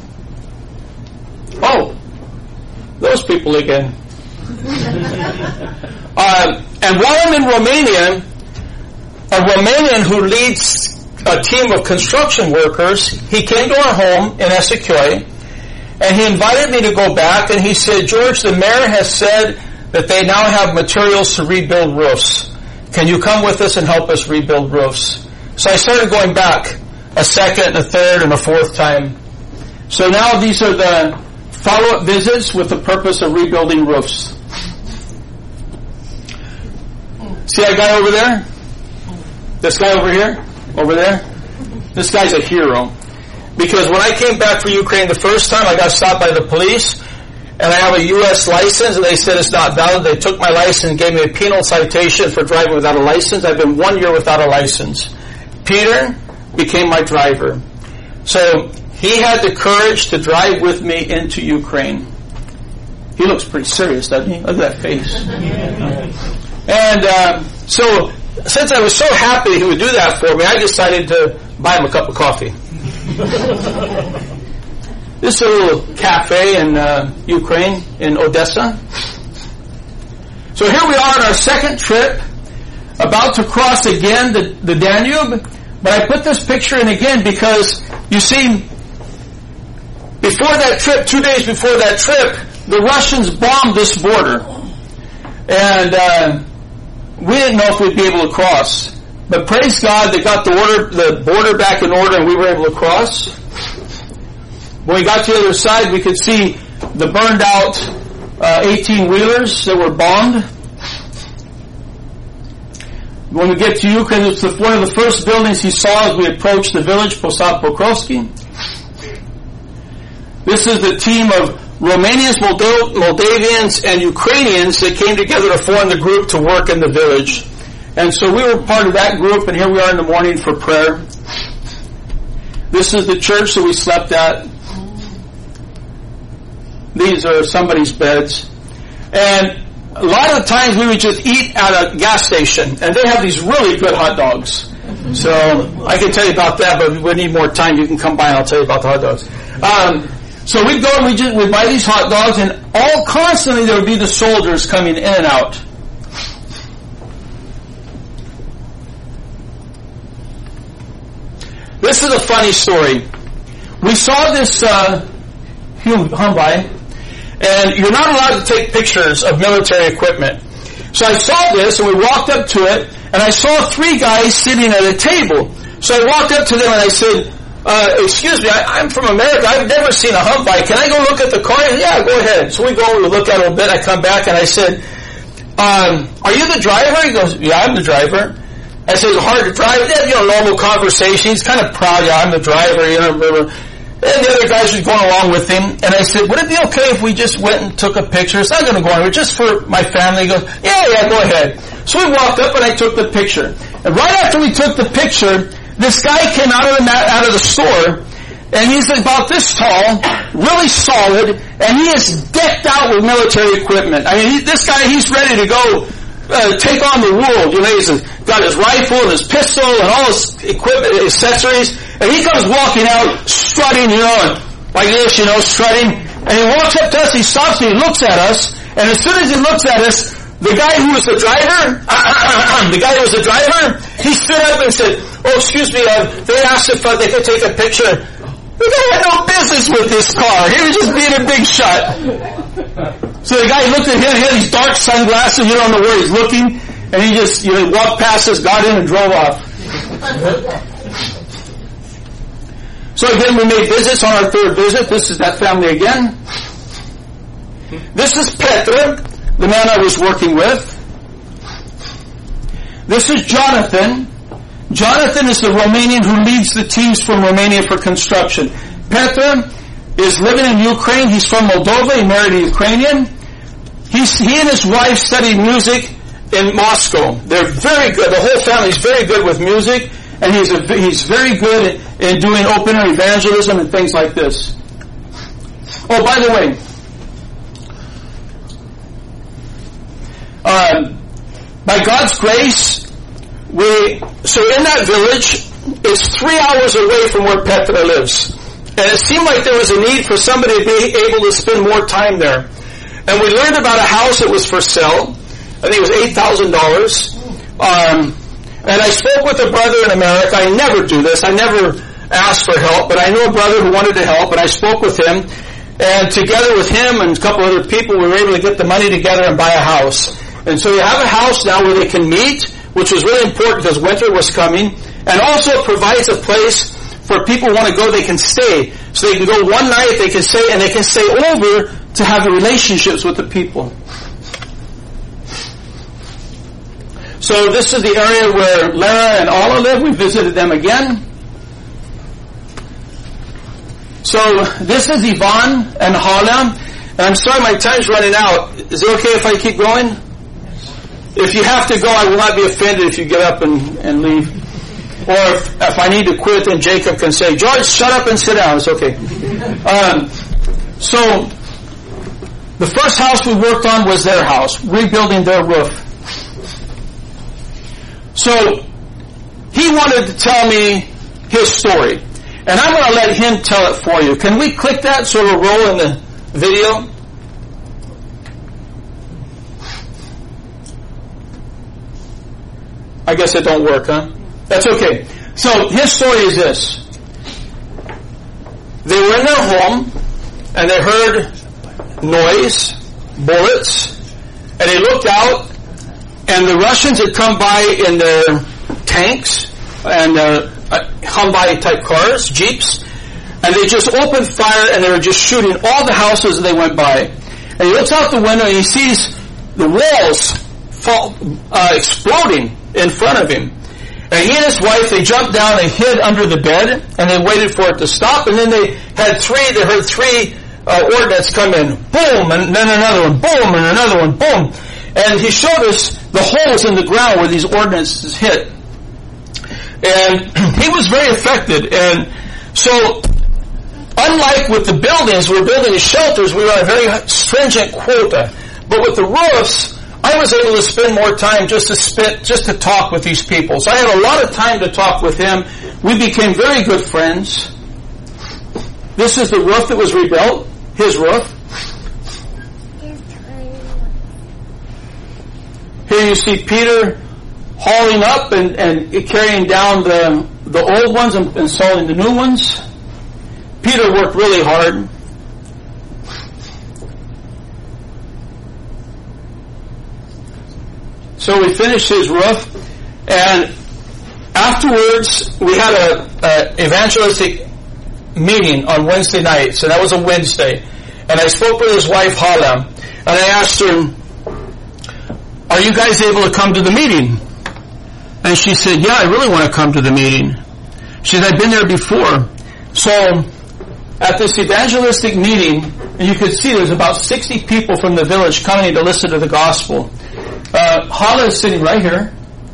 Oh, those people again. uh, and while I'm in Romania, a Romanian who leads a team of construction workers, he came to our home in Esequioi, and he invited me to go back, and he said, George, the mayor has said that they now have materials to rebuild roofs. Can you come with us and help us rebuild roofs? So I started going back a second, a third, and a fourth time. So now these are the follow-up visits with the purpose of rebuilding roofs. See that guy over there? This guy over here? Over there? This guy's a hero. Because when I came back from Ukraine the first time, I got stopped by the police, and I have a U S license, and they said it's not valid. They took my license and gave me a penal citation for driving without a license. I've been one year without a license. Peter became my driver. So he had the courage to drive with me into Ukraine. He looks pretty serious, doesn't he? Look at that face. And uh, so since I was so happy he would do that for me, I decided to buy him a cup of coffee. This is a little cafe in uh, Ukraine, in Odessa. So here we are on our second trip, about to cross again the, the Danube. But I put this picture in again because, you see, before that trip, two days before that trip, the Russians bombed this border. And uh, we didn't know if we'd be able to cross. But praise God, they got the order, the border back in order, and we were able to cross. When we got to the other side, we could see the burned out uh, eighteen-wheelers that were bombed. When we get to Ukraine, it's the, one of the first buildings he saw as we approached the village, Posad Pokrovsky. This is the team of Romanians, Moldo- Moldavians, and Ukrainians that came together to form the group to work in the village. And so we were part of that group, and here we are in the morning for prayer. This is the church that we slept at. These are somebody's beds. And a lot of times we would just eat at a gas station, and they have these really good hot dogs. So I can tell you about that, but if we need more time, you can come by and I'll tell you about the hot dogs. Um, so we'd go and we just we'd buy these hot dogs, and all constantly there would be the soldiers coming in and out. This is a funny story. We saw this uh, Hyundai, and you're not allowed to take pictures of military equipment. So I saw this, and we walked up to it, and I saw three guys sitting at a table. So I walked up to them, and I said, uh, excuse me, I, I'm from America. I've never seen a Hyundai. Can I go look at the car? Yeah, go ahead. So we go, we look at it a bit. I come back, and I said, um, are you the driver? He goes, yeah, I'm the driver. I said, it's hard to drive. Yeah, you know, normal conversation. He's kind of proud. Yeah, I'm the driver, you know, blah, blah. And the other guys were going along with him. And I said, would it be okay if we just went and took a picture? It's not going to go anywhere, just for my family. He goes, yeah, yeah, go ahead. So we walked up and I took the picture. And right after we took the picture, this guy came out of the mat, out of the store, and he's about this tall, really solid, and he is decked out with military equipment. I mean, he, this guy, he's ready to go uh, take on the world. You know, he's got his rifle and his pistol and all his equipment, accessories. And he comes walking out, strutting, you know, and like this, you know, strutting. And he walks up to us, he stops and he looks at us. And as soon as he looks at us, the guy who was the driver, the guy who was the driver, he stood up and said, oh, excuse me, uh, they asked if uh, they could take a picture. The guy had no business with this car. He was just being a big shot. So the guy looked at him, he had these dark sunglasses, you don't know where he's looking. And he just, you know, walked past us, got in, and drove off. So again, we made visits on our third visit. This is that family again. This is Petra, the man I was working with. This is Jonathan. Jonathan is the Romanian who leads the teams from Romania for construction. Petra is living in Ukraine. He's from Moldova. He married a Ukrainian. He's, he and his wife studied music in Moscow. They're very good. The whole family is very good with music, and he's a, he's very good in, in doing open air evangelism and things like this. Oh, by the way, uh, by God's grace, we so in that village, it's three hours away from where Petra lives, and it seemed like there was a need for somebody to be able to spend more time there. And we learned about a house that was for sale. I think it was eight thousand dollars. Um, and I spoke with a brother in America. I never do this. I never ask for help, but I knew a brother who wanted to help, and I spoke with him. And together with him and a couple other people, we were able to get the money together and buy a house. And so you have a house now where they can meet, which was really important because winter was coming. And also it provides a place for people who want to go, they can stay. So they can go one night, they can stay, and they can stay over to have the relationships with the people. So this is the area where Lara and Alla live. We visited them again. So this is Yvonne and Hala. And I'm sorry, my time's running out. Is it okay if I keep going? If you have to go, I will not be offended if you get up and, and leave. Or if, if I need to quit, then Jacob can say, George, shut up and sit down. It's okay. Um, so the first house we worked on was their house, rebuilding their roof. So he wanted to tell me his story. And I'm going to let him tell it for you. Can we click that so it'll roll in the video? I guess it don't work, huh? That's okay. So his story is this. They were in their home and they heard noise, bullets, and they looked out and the Russians had come by in their tanks and uh, Hyundai type cars, Jeeps, and they just opened fire and they were just shooting all the houses as they went by. And he looks out the window and he sees the walls fall, uh, exploding in front of him. And he and his wife, they jumped down, they hid under the bed, and they waited for it to stop, and then they had three, they heard three uh, ordnance come in, boom, and then another one, boom, and another one, boom. And he showed us the holes in the ground where these ordnances hit. And he was very affected. And so, unlike with the buildings, we're building the shelters, we were on a very stringent quota. But with the roofs, I was able to spend more time just to spend, just to talk with these people. So I had a lot of time to talk with him. We became very good friends. This is the roof that was rebuilt, his roof. Here you see Peter hauling up and, and carrying down the, the old ones and installing the new ones. Peter worked really hard. So we finished his roof, and afterwards we had a, a evangelistic meeting on Wednesday nights, and that was a Wednesday. And I spoke with his wife Hala, and I asked her, "Are you guys able to come to the meeting?" And she said, "Yeah, I really want to come to the meeting." She said, "I've been there before." So at this evangelistic meeting, and you could see there's about sixty people from the village coming to listen to the gospel. Uh, Hala is sitting right here.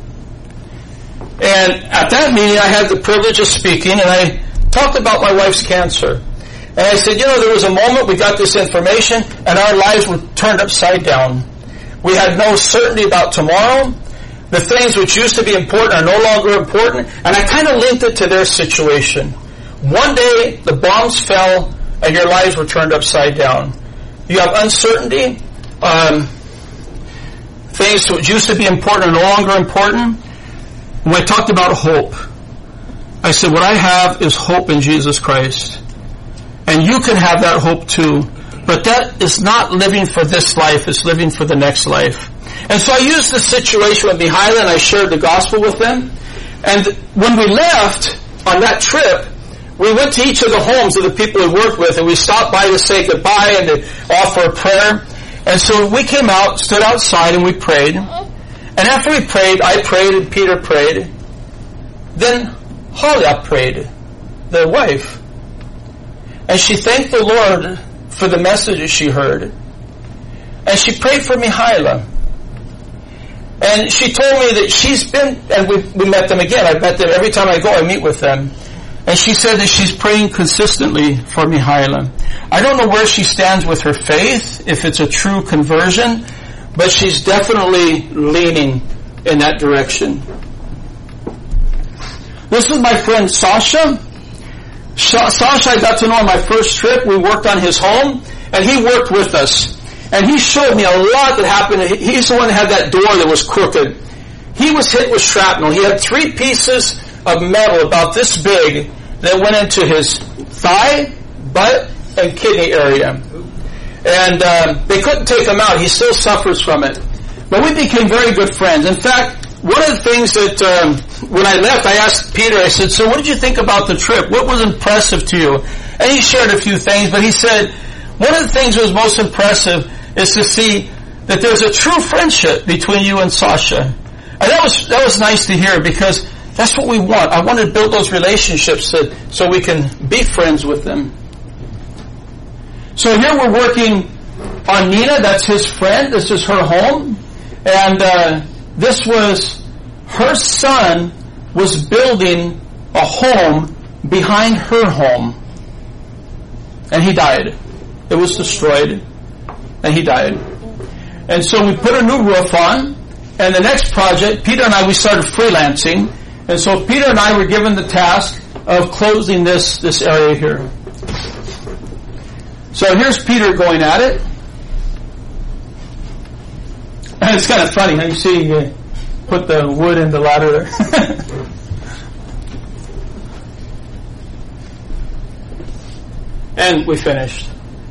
And at that meeting, I had the privilege of speaking, and I talked about my wife's cancer. And I said, you know, there was a moment we got this information, and our lives were turned upside down. We had no certainty about tomorrow. The things which used to be important are no longer important. And I kind of linked it to their situation. One day, the bombs fell, and your lives were turned upside down. You have uncertainty. Um, things which used to be important are no longer important. When I talked about hope, I said, what I have is hope in Jesus Christ. And you can have that hope too. But that is not living for this life, it's living for the next life. And so I used the situation with Mihaila and I shared the gospel with them. And when we left on that trip, we went to each of the homes of the people we worked with, and we stopped by to say goodbye and to offer a prayer. And so we came out, stood outside, and we prayed. And after we prayed, I prayed and Peter prayed. Then Halia prayed, the wife. And she thanked the Lord for the messages she heard. And she prayed for Mihaila. And she told me that she's been, and we, we met them again. I met them every time I go, I meet with them. And she said that she's praying consistently for Mihaila. I don't know where she stands with her faith, if it's a true conversion, but she's definitely leaning in that direction. This is my friend Sasha. Sasha I got to know on my first trip. We worked on his home, and he worked with us. And he showed me a lot that happened. He's the one that had that door that was crooked. He was hit with shrapnel. He had three pieces of metal about this big that went into his thigh, butt, and kidney area. And uh, they couldn't take him out. He still suffers from it. But we became very good friends. In fact, one of the things that um, when I left, I asked Peter, I said, so what did you think about the trip? What was impressive to you? And he shared a few things, but he said, one of the things that was most impressive is to see that there's a true friendship between you and Sasha. And that was that was nice to hear, because that's what we want. I want to build those relationships so, so we can be friends with them. So here we're working on Nina. That's his friend. This is her home. And uh, this was, her son was building a home behind her home. And he died. It was destroyed. And he died. And so we put a new roof on. And the next project, Peter and I, we started freelancing. And so Peter and I were given the task of closing this, this area here. So here's Peter going at it. And it's kind of funny, how you see you put the wood in the ladder there. And we finished.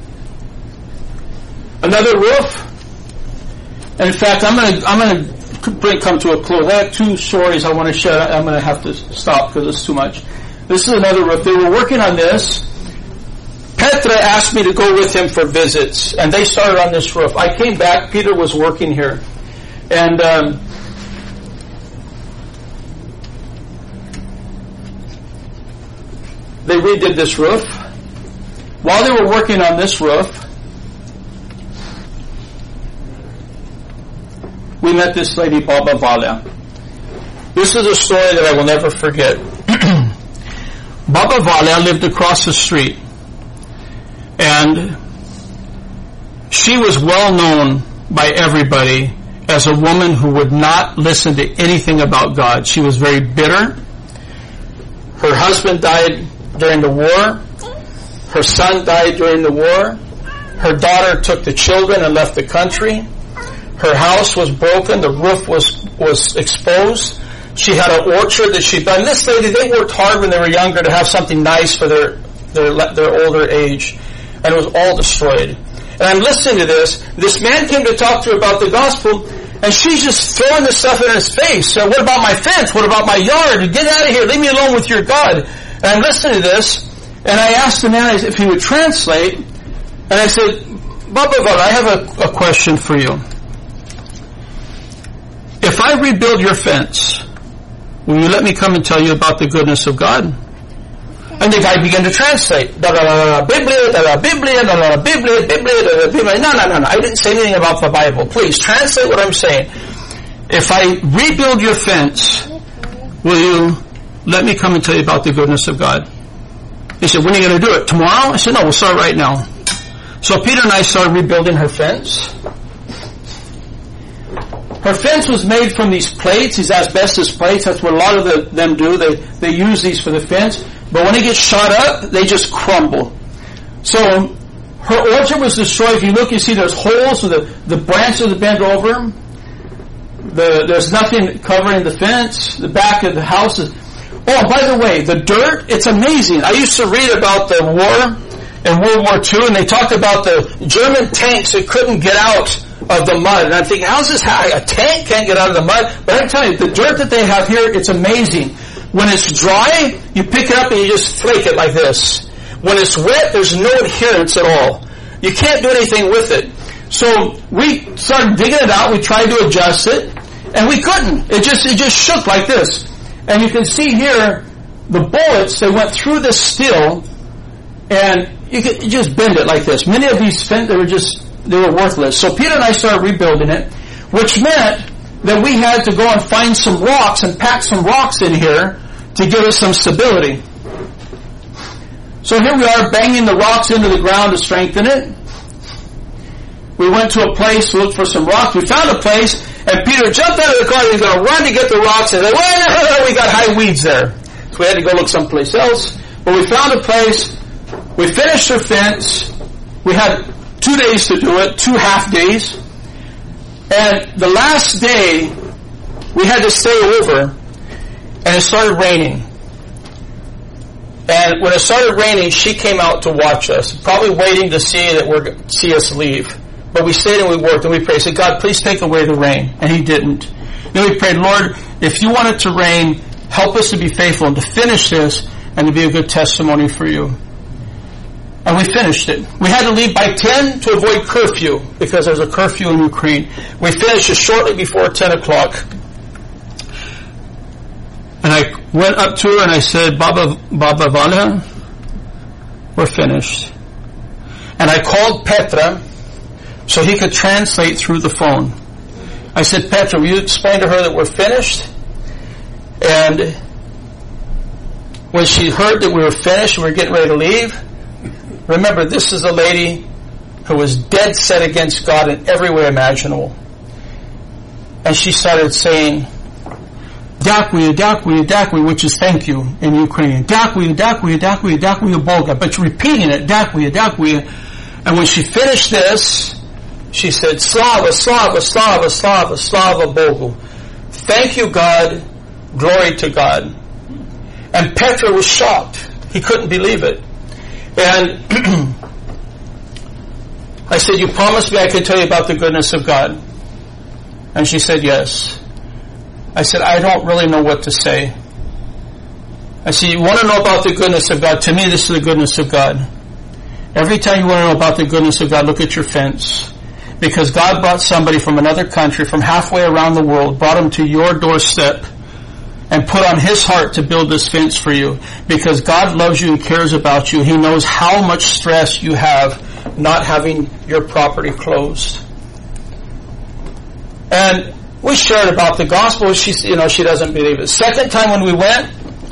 Another roof. And in fact, I'm going to I'm going to bring come to a close. I have two stories I want to share. I'm going to have to stop because it's too much. This is another roof. They were working on this. Petra asked me to go with him for visits, and they started on this roof. I came back. Peter was working here, and um, they redid this roof. While they were working on this roof, we met this lady, Baba Valia. This is a story that I will never forget. Baba Valia lived across the street, and she was well known by everybody as a woman who would not listen to anything about God. She was very bitter. Her husband died during the war. Her son died during the war. Her daughter took the children and left the country. Her house was broken. The roof was, was exposed. She had an orchard that she'd done. This lady, they worked hard when they were younger to have something nice for their, their, their older age. And it was all destroyed. And I'm listening to this. This man came to talk to her about the gospel, and she's just throwing this stuff in his face. So what about my fence? What about my yard? Get out of here. Leave me alone with your God. And I'm listening to this, and I asked the man if he would translate, and I said, Baba Val, I have a, a question for you. If I rebuild your fence, will you let me come and tell you about the goodness of God? And the guy began to translate. Da da da da Biblia, da da Biblia, da da Biblia, Biblia, da da Biblia. No, no, no, no. I didn't say anything about the Bible. Please translate what I'm saying. If I rebuild your fence, will you let me come and tell you about the goodness of God? He said, when are you going to do it? Tomorrow? I said, no, we'll start right now. So Peter and I started rebuilding her fence. Her fence was made from these plates, these asbestos plates. That's what a lot of the, them do. They they use these for the fence. But when it gets shot up, they just crumble. So her orchard was destroyed. If you look, you see there's holes where the, the branches are bent over. The, there's nothing covering the fence. The back of the house is... Oh, by the way, the dirt, it's amazing. I used to read about the war in World War Two, and they talked about the German tanks that couldn't get out of the mud. And I'm thinking, how's this? How a tank can't get out of the mud? But I'm telling you, the dirt that they have here, it's amazing. When it's dry, you pick it up and you just flake it like this. When it's wet, there's no adherence at all. You can't do anything with it. So we started digging it out. We tried to adjust it, and we couldn't. It just it just shook like this. And you can see here the bullets. They went through the steel, and you could you just bend it like this. Many of these they were just they were worthless. So Peter and I started rebuilding it, which meant that we had to go and find some rocks and pack some rocks in here to give us some stability. So here we are banging the rocks into the ground to strengthen it. We went to a place to look for some rocks. We found a place, and Peter jumped out of the car. He was going to run to get the rocks, and then, well, no, no, we got high weeds there. So we had to go look someplace else. But we found a place. We finished our fence. We had two days to do it, two half days. And the last day, we had to stay over, and it started raining. And when it started raining, she came out to watch us, probably waiting to see that we're see us leave. But we stayed and we worked and we prayed. Said, God, please take away the rain. And He didn't. Then we prayed, Lord, if you want it to rain, help us to be faithful and to finish this and to be a good testimony for you. And we finished it. We had to leave by ten to avoid curfew because there's a curfew in Ukraine. We finished it shortly before ten o'clock. And I went up to her and I said, Baba, Baba Vala, we're finished. And I called Petra so he could translate through the phone. I said, Petra, will you explain to her that we're finished? And when she heard that we were finished and we were getting ready to leave, remember, this is a lady who was dead set against God in every way imaginable. And she started saying, Дякую, дякую, дякую, which is thank you in Ukrainian. Дякую, дякую, дякую, дякую Бога. But you're repeating it, дякую, дякую. And when she finished this, she said, Slava, Slava, Slava, Slava, Slava Bogu. Thank you, God. Glory to God. And Petra was shocked. He couldn't believe it. And I said, you promised me I could tell you about the goodness of God. And she said, yes. I said, I don't really know what to say. I said, you want to know about the goodness of God? To me, this is the goodness of God. Every time you want to know about the goodness of God, look at your fence. Because God brought somebody from another country, from halfway around the world, brought him to your doorstep and put on His heart to build this fence for you. Because God loves you and cares about you. He knows how much stress you have not having your property closed. And we shared about the gospel. She, you know, she doesn't believe it. Second time when we went,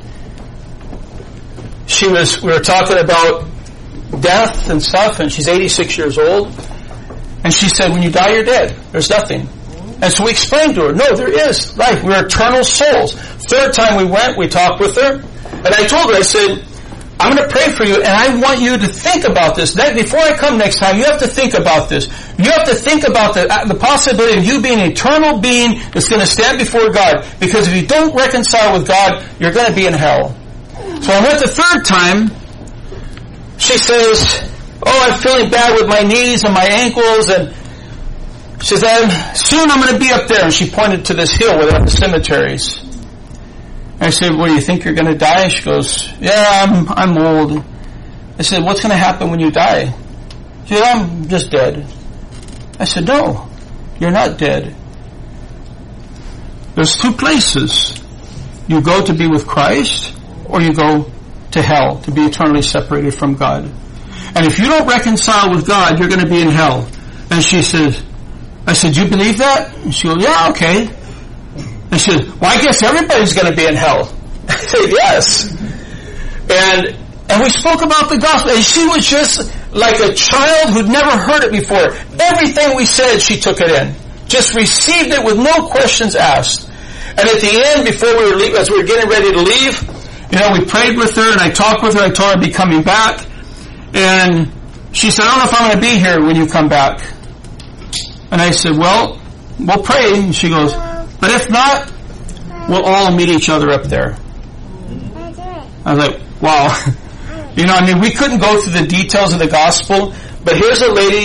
she was, we were talking about death and stuff, and she's eighty-six years old. And she said, when you die, you're dead. There's nothing. And so we explained to her, no, there is life. We're eternal souls. Third time we went, we talked with her, and I told her, I said, I'm going to pray for you, and I want you to think about this. Before I come next time, you have to think about this. You have to think about the, the possibility of you being an eternal being that's going to stand before God. Because if you don't reconcile with God, you're going to be in hell. So I went the third time. She says, oh, I'm feeling bad with my knees and my ankles. And she said, soon I'm going to be up there. And she pointed to this hill where they have the cemeteries. I said, well, do you think you're going to die? She goes, yeah, I'm I'm old. I said, what's going to happen when you die? She said, I'm just dead. I said, no, you're not dead. There's two places. You go to be with Christ, or you go to hell, to be eternally separated from God. And if you don't reconcile with God, you're going to be in hell. And she says, I said, you believe that? And she goes, yeah, okay. I said, well, I guess everybody's going to be in hell. I said, yes. And and we spoke about the gospel. And she was just like a child who'd never heard it before. Everything we said, she took it in. Just received it with no questions asked. And at the end, before we were leave, as we were getting ready to leave, you know, we prayed with her and I talked with her. I told her I'd be coming back. And she said, I don't know if I'm going to be here when you come back. And I said, well, we'll pray. And she goes, but if not, we'll all meet each other up there. I was like, wow. You know, I mean, we couldn't go through the details of the gospel, but here's a lady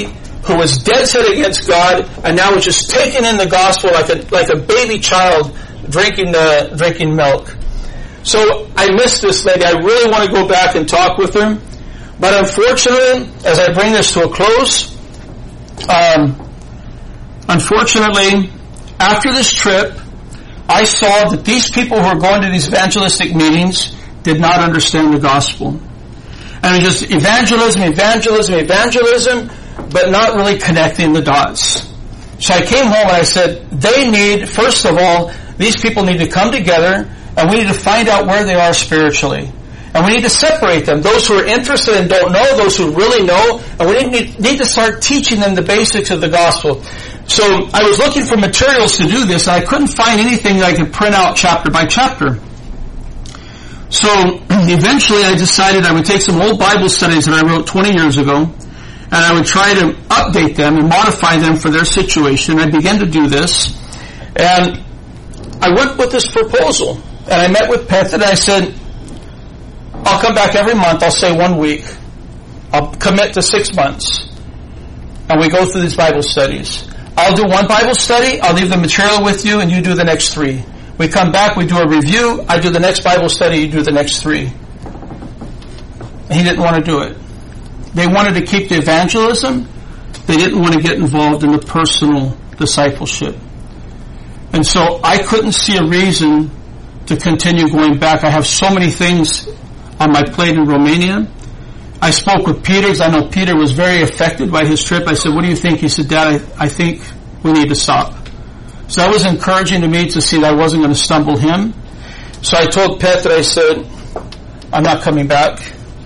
who was dead set against God, and now was just taking in the gospel like a like a baby child drinking uh, drinking milk. So I missed this lady. I really want to go back and talk with her, but unfortunately, as I bring this to a close, um, unfortunately, after this trip, I saw that these people who were going to these evangelistic meetings did not understand the gospel. And it was just evangelism, evangelism, evangelism, but not really connecting the dots. So I came home and I said, they need, first of all, these people need to come together and we need to find out where they are spiritually. And we need to separate them. Those who are interested and don't know, those who really know, and we need, need to start teaching them the basics of the gospel. So I was looking for materials to do this, and I couldn't find anything that I could print out chapter by chapter. So eventually I decided I would take some old Bible studies that I wrote twenty years ago, and I would try to update them and modify them for their situation. I began to do this, and I went with this proposal. And I met with Peth, and I said, I'll come back every month, I'll say one week. I'll commit to six months. And we go through these Bible studies. I'll do one Bible study, I'll leave the material with you, and you do the next three. We come back, we do a review, I do the next Bible study, you do the next three. And he didn't want to do it. They wanted to keep the evangelism, they didn't want to get involved in the personal discipleship. And so I couldn't see a reason to continue going back. I have so many things on my plate in Romania. I spoke with Peter, because I know Peter was very affected by his trip. I said, what do you think? He said, Dad, I, I think we need to stop. So that was encouraging to me to see that I wasn't going to stumble him. So I told Pet that I said, I'm not coming back.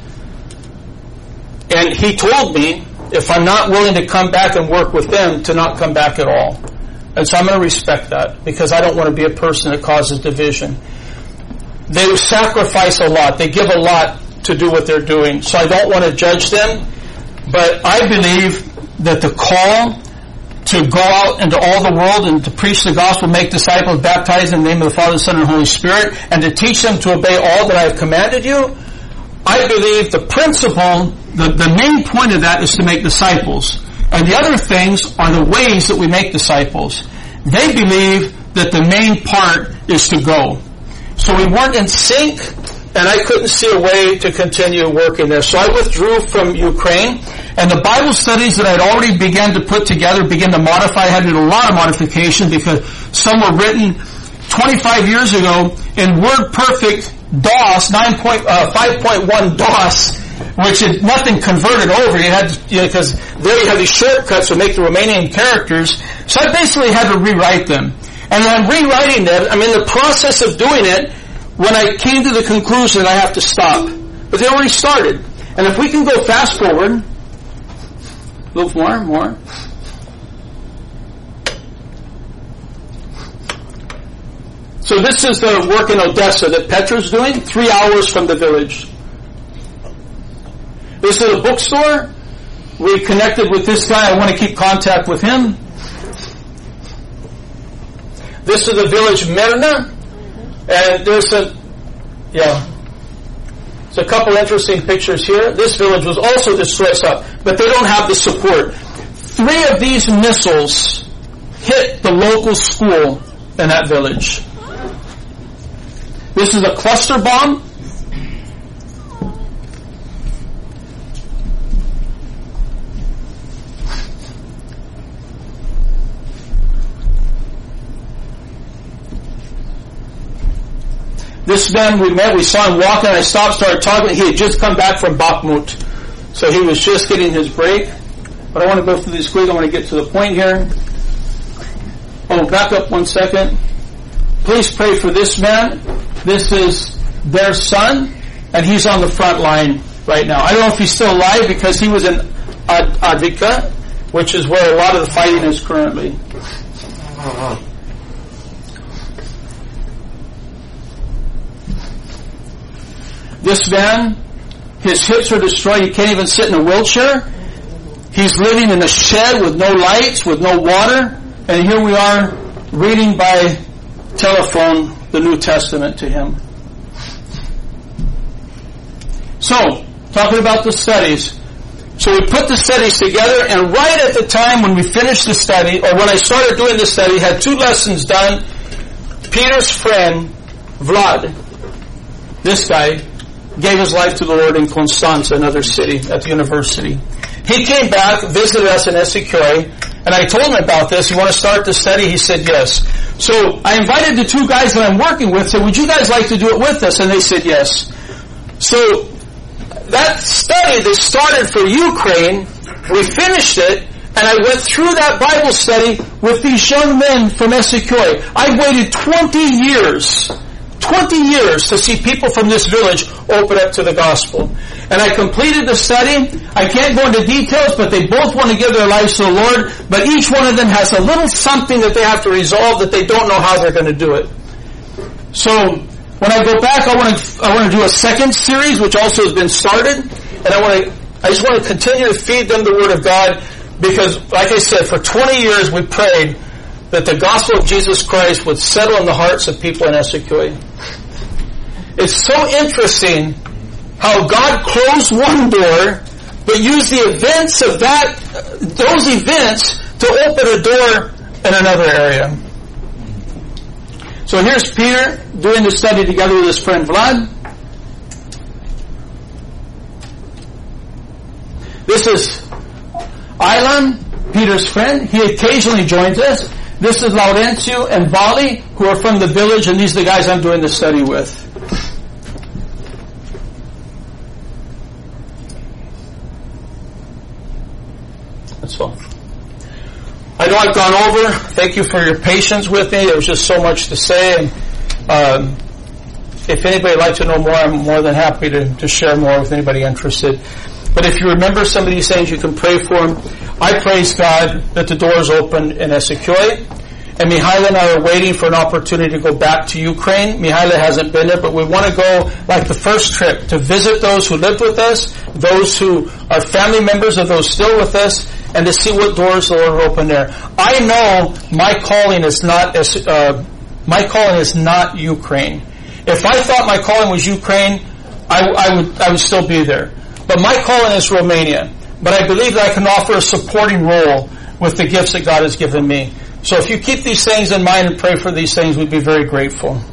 And he told me, if I'm not willing to come back and work with them, to not come back at all. And so I'm going to respect that, because I don't want to be a person that causes division. They sacrifice a lot. They give a lot to do what they're doing. So I don't want to judge them. But I believe that the call to go out into all the world and to preach the gospel, make disciples, baptize in the name of the Father, Son, and Holy Spirit, and to teach them to obey all that I have commanded you, I believe the principle, the, the main point of that is to make disciples. And the other things are the ways that we make disciples. They believe that the main part is to go. So we weren't in sync, and I couldn't see a way to continue working there. So I withdrew from Ukraine, and the Bible studies that I'd already begun to put together, began to modify. I had to do a lot of modification because some were written twenty-five years ago in WordPerfect DOS, nine point, uh, five point one DOS, which had nothing converted over. You had to, you know, because there you have these shortcuts to make the Romanian characters. So I basically had to rewrite them. And then I'm rewriting them. I'm in the process of doing it when I came to the conclusion I have to stop. But they already started. And if we can go fast forward, a little more, more. So this is the work in Odessa that Petra's doing, three hours from the village. This is a bookstore. We connected with this guy. I want to keep contact with him. This is the village Mirna. And there's a, yeah, there's a couple interesting pictures here. This village was also destroyed, but they don't have the support. Three of these missiles hit the local school in that village. This is a cluster bomb. This man we met, we saw him walking, I stopped, started talking. He had just come back from Bakhmut. So he was just getting his break. But I want to go through this quick. I want to get to the point here. Oh, back up one second. Please pray for this man. This is their son, and he's on the front line right now. I don't know if he's still alive because he was in Ad- Advika, which is where a lot of the fighting is currently. This man, his hips are destroyed. He can't even sit in a wheelchair. He's living in a shed with no lights, with no water. And here we are reading by telephone the New Testament to him. So, talking about the studies. So we put the studies together, and right at the time when we finished the study, or when I started doing the study, had two lessons done. Peter's friend, Vlad, this guy, gave his life to the Lord in Constanza, another city, at the university. He came back, visited us in Ezequiel, and I told him about this. You want to start the study? He said yes. So I invited the two guys that I'm working with, said, would you guys like to do it with us? And they said yes. So that study that started for Ukraine, we finished it, and I went through that Bible study with these young men from Ezequiel. I waited twenty years, twenty years to see people from this village open up to the gospel. And I completed the study. I can't go into details, but they both want to give their lives to the Lord, but each one of them has a little something that they have to resolve that they don't know how they're going to do it. So when I go back, I want to I want to do a second series, which also has been started, and I want to I just want to continue to feed them the Word of God, because, like I said, for twenty years we prayed that the gospel of Jesus Christ would settle in the hearts of people in Ezequiel. It's so interesting how God closed one door, but used the events of that those events to open a door in another area. So here's Peter doing the study together with his friend Vlad. This is Ilan, Peter's friend. He occasionally joins us. This is Laurencio and Bali, who are from the village, and these are the guys I'm doing the study with. That's all. I know I've gone over. Thank you for your patience with me. There was just so much to say. And um, if anybody would like to know more, I'm more than happy to, to share more with anybody interested. But if you remember some of these things, you can pray for them. I praise God that the doors opened in Ezequiel. And Mihaila and I are waiting for an opportunity to go back to Ukraine. Mihaila hasn't been there, but we want to go like the first trip to visit those who lived with us, those who are family members of those still with us, and to see what doors the Lord opened there. I know my calling is not uh, my calling is not Ukraine. If I thought my calling was Ukraine, I, I would I would still be there. But my calling is Romania. But I believe that I can offer a supporting role with the gifts that God has given me. So if you keep these things in mind and pray for these things, we'd be very grateful.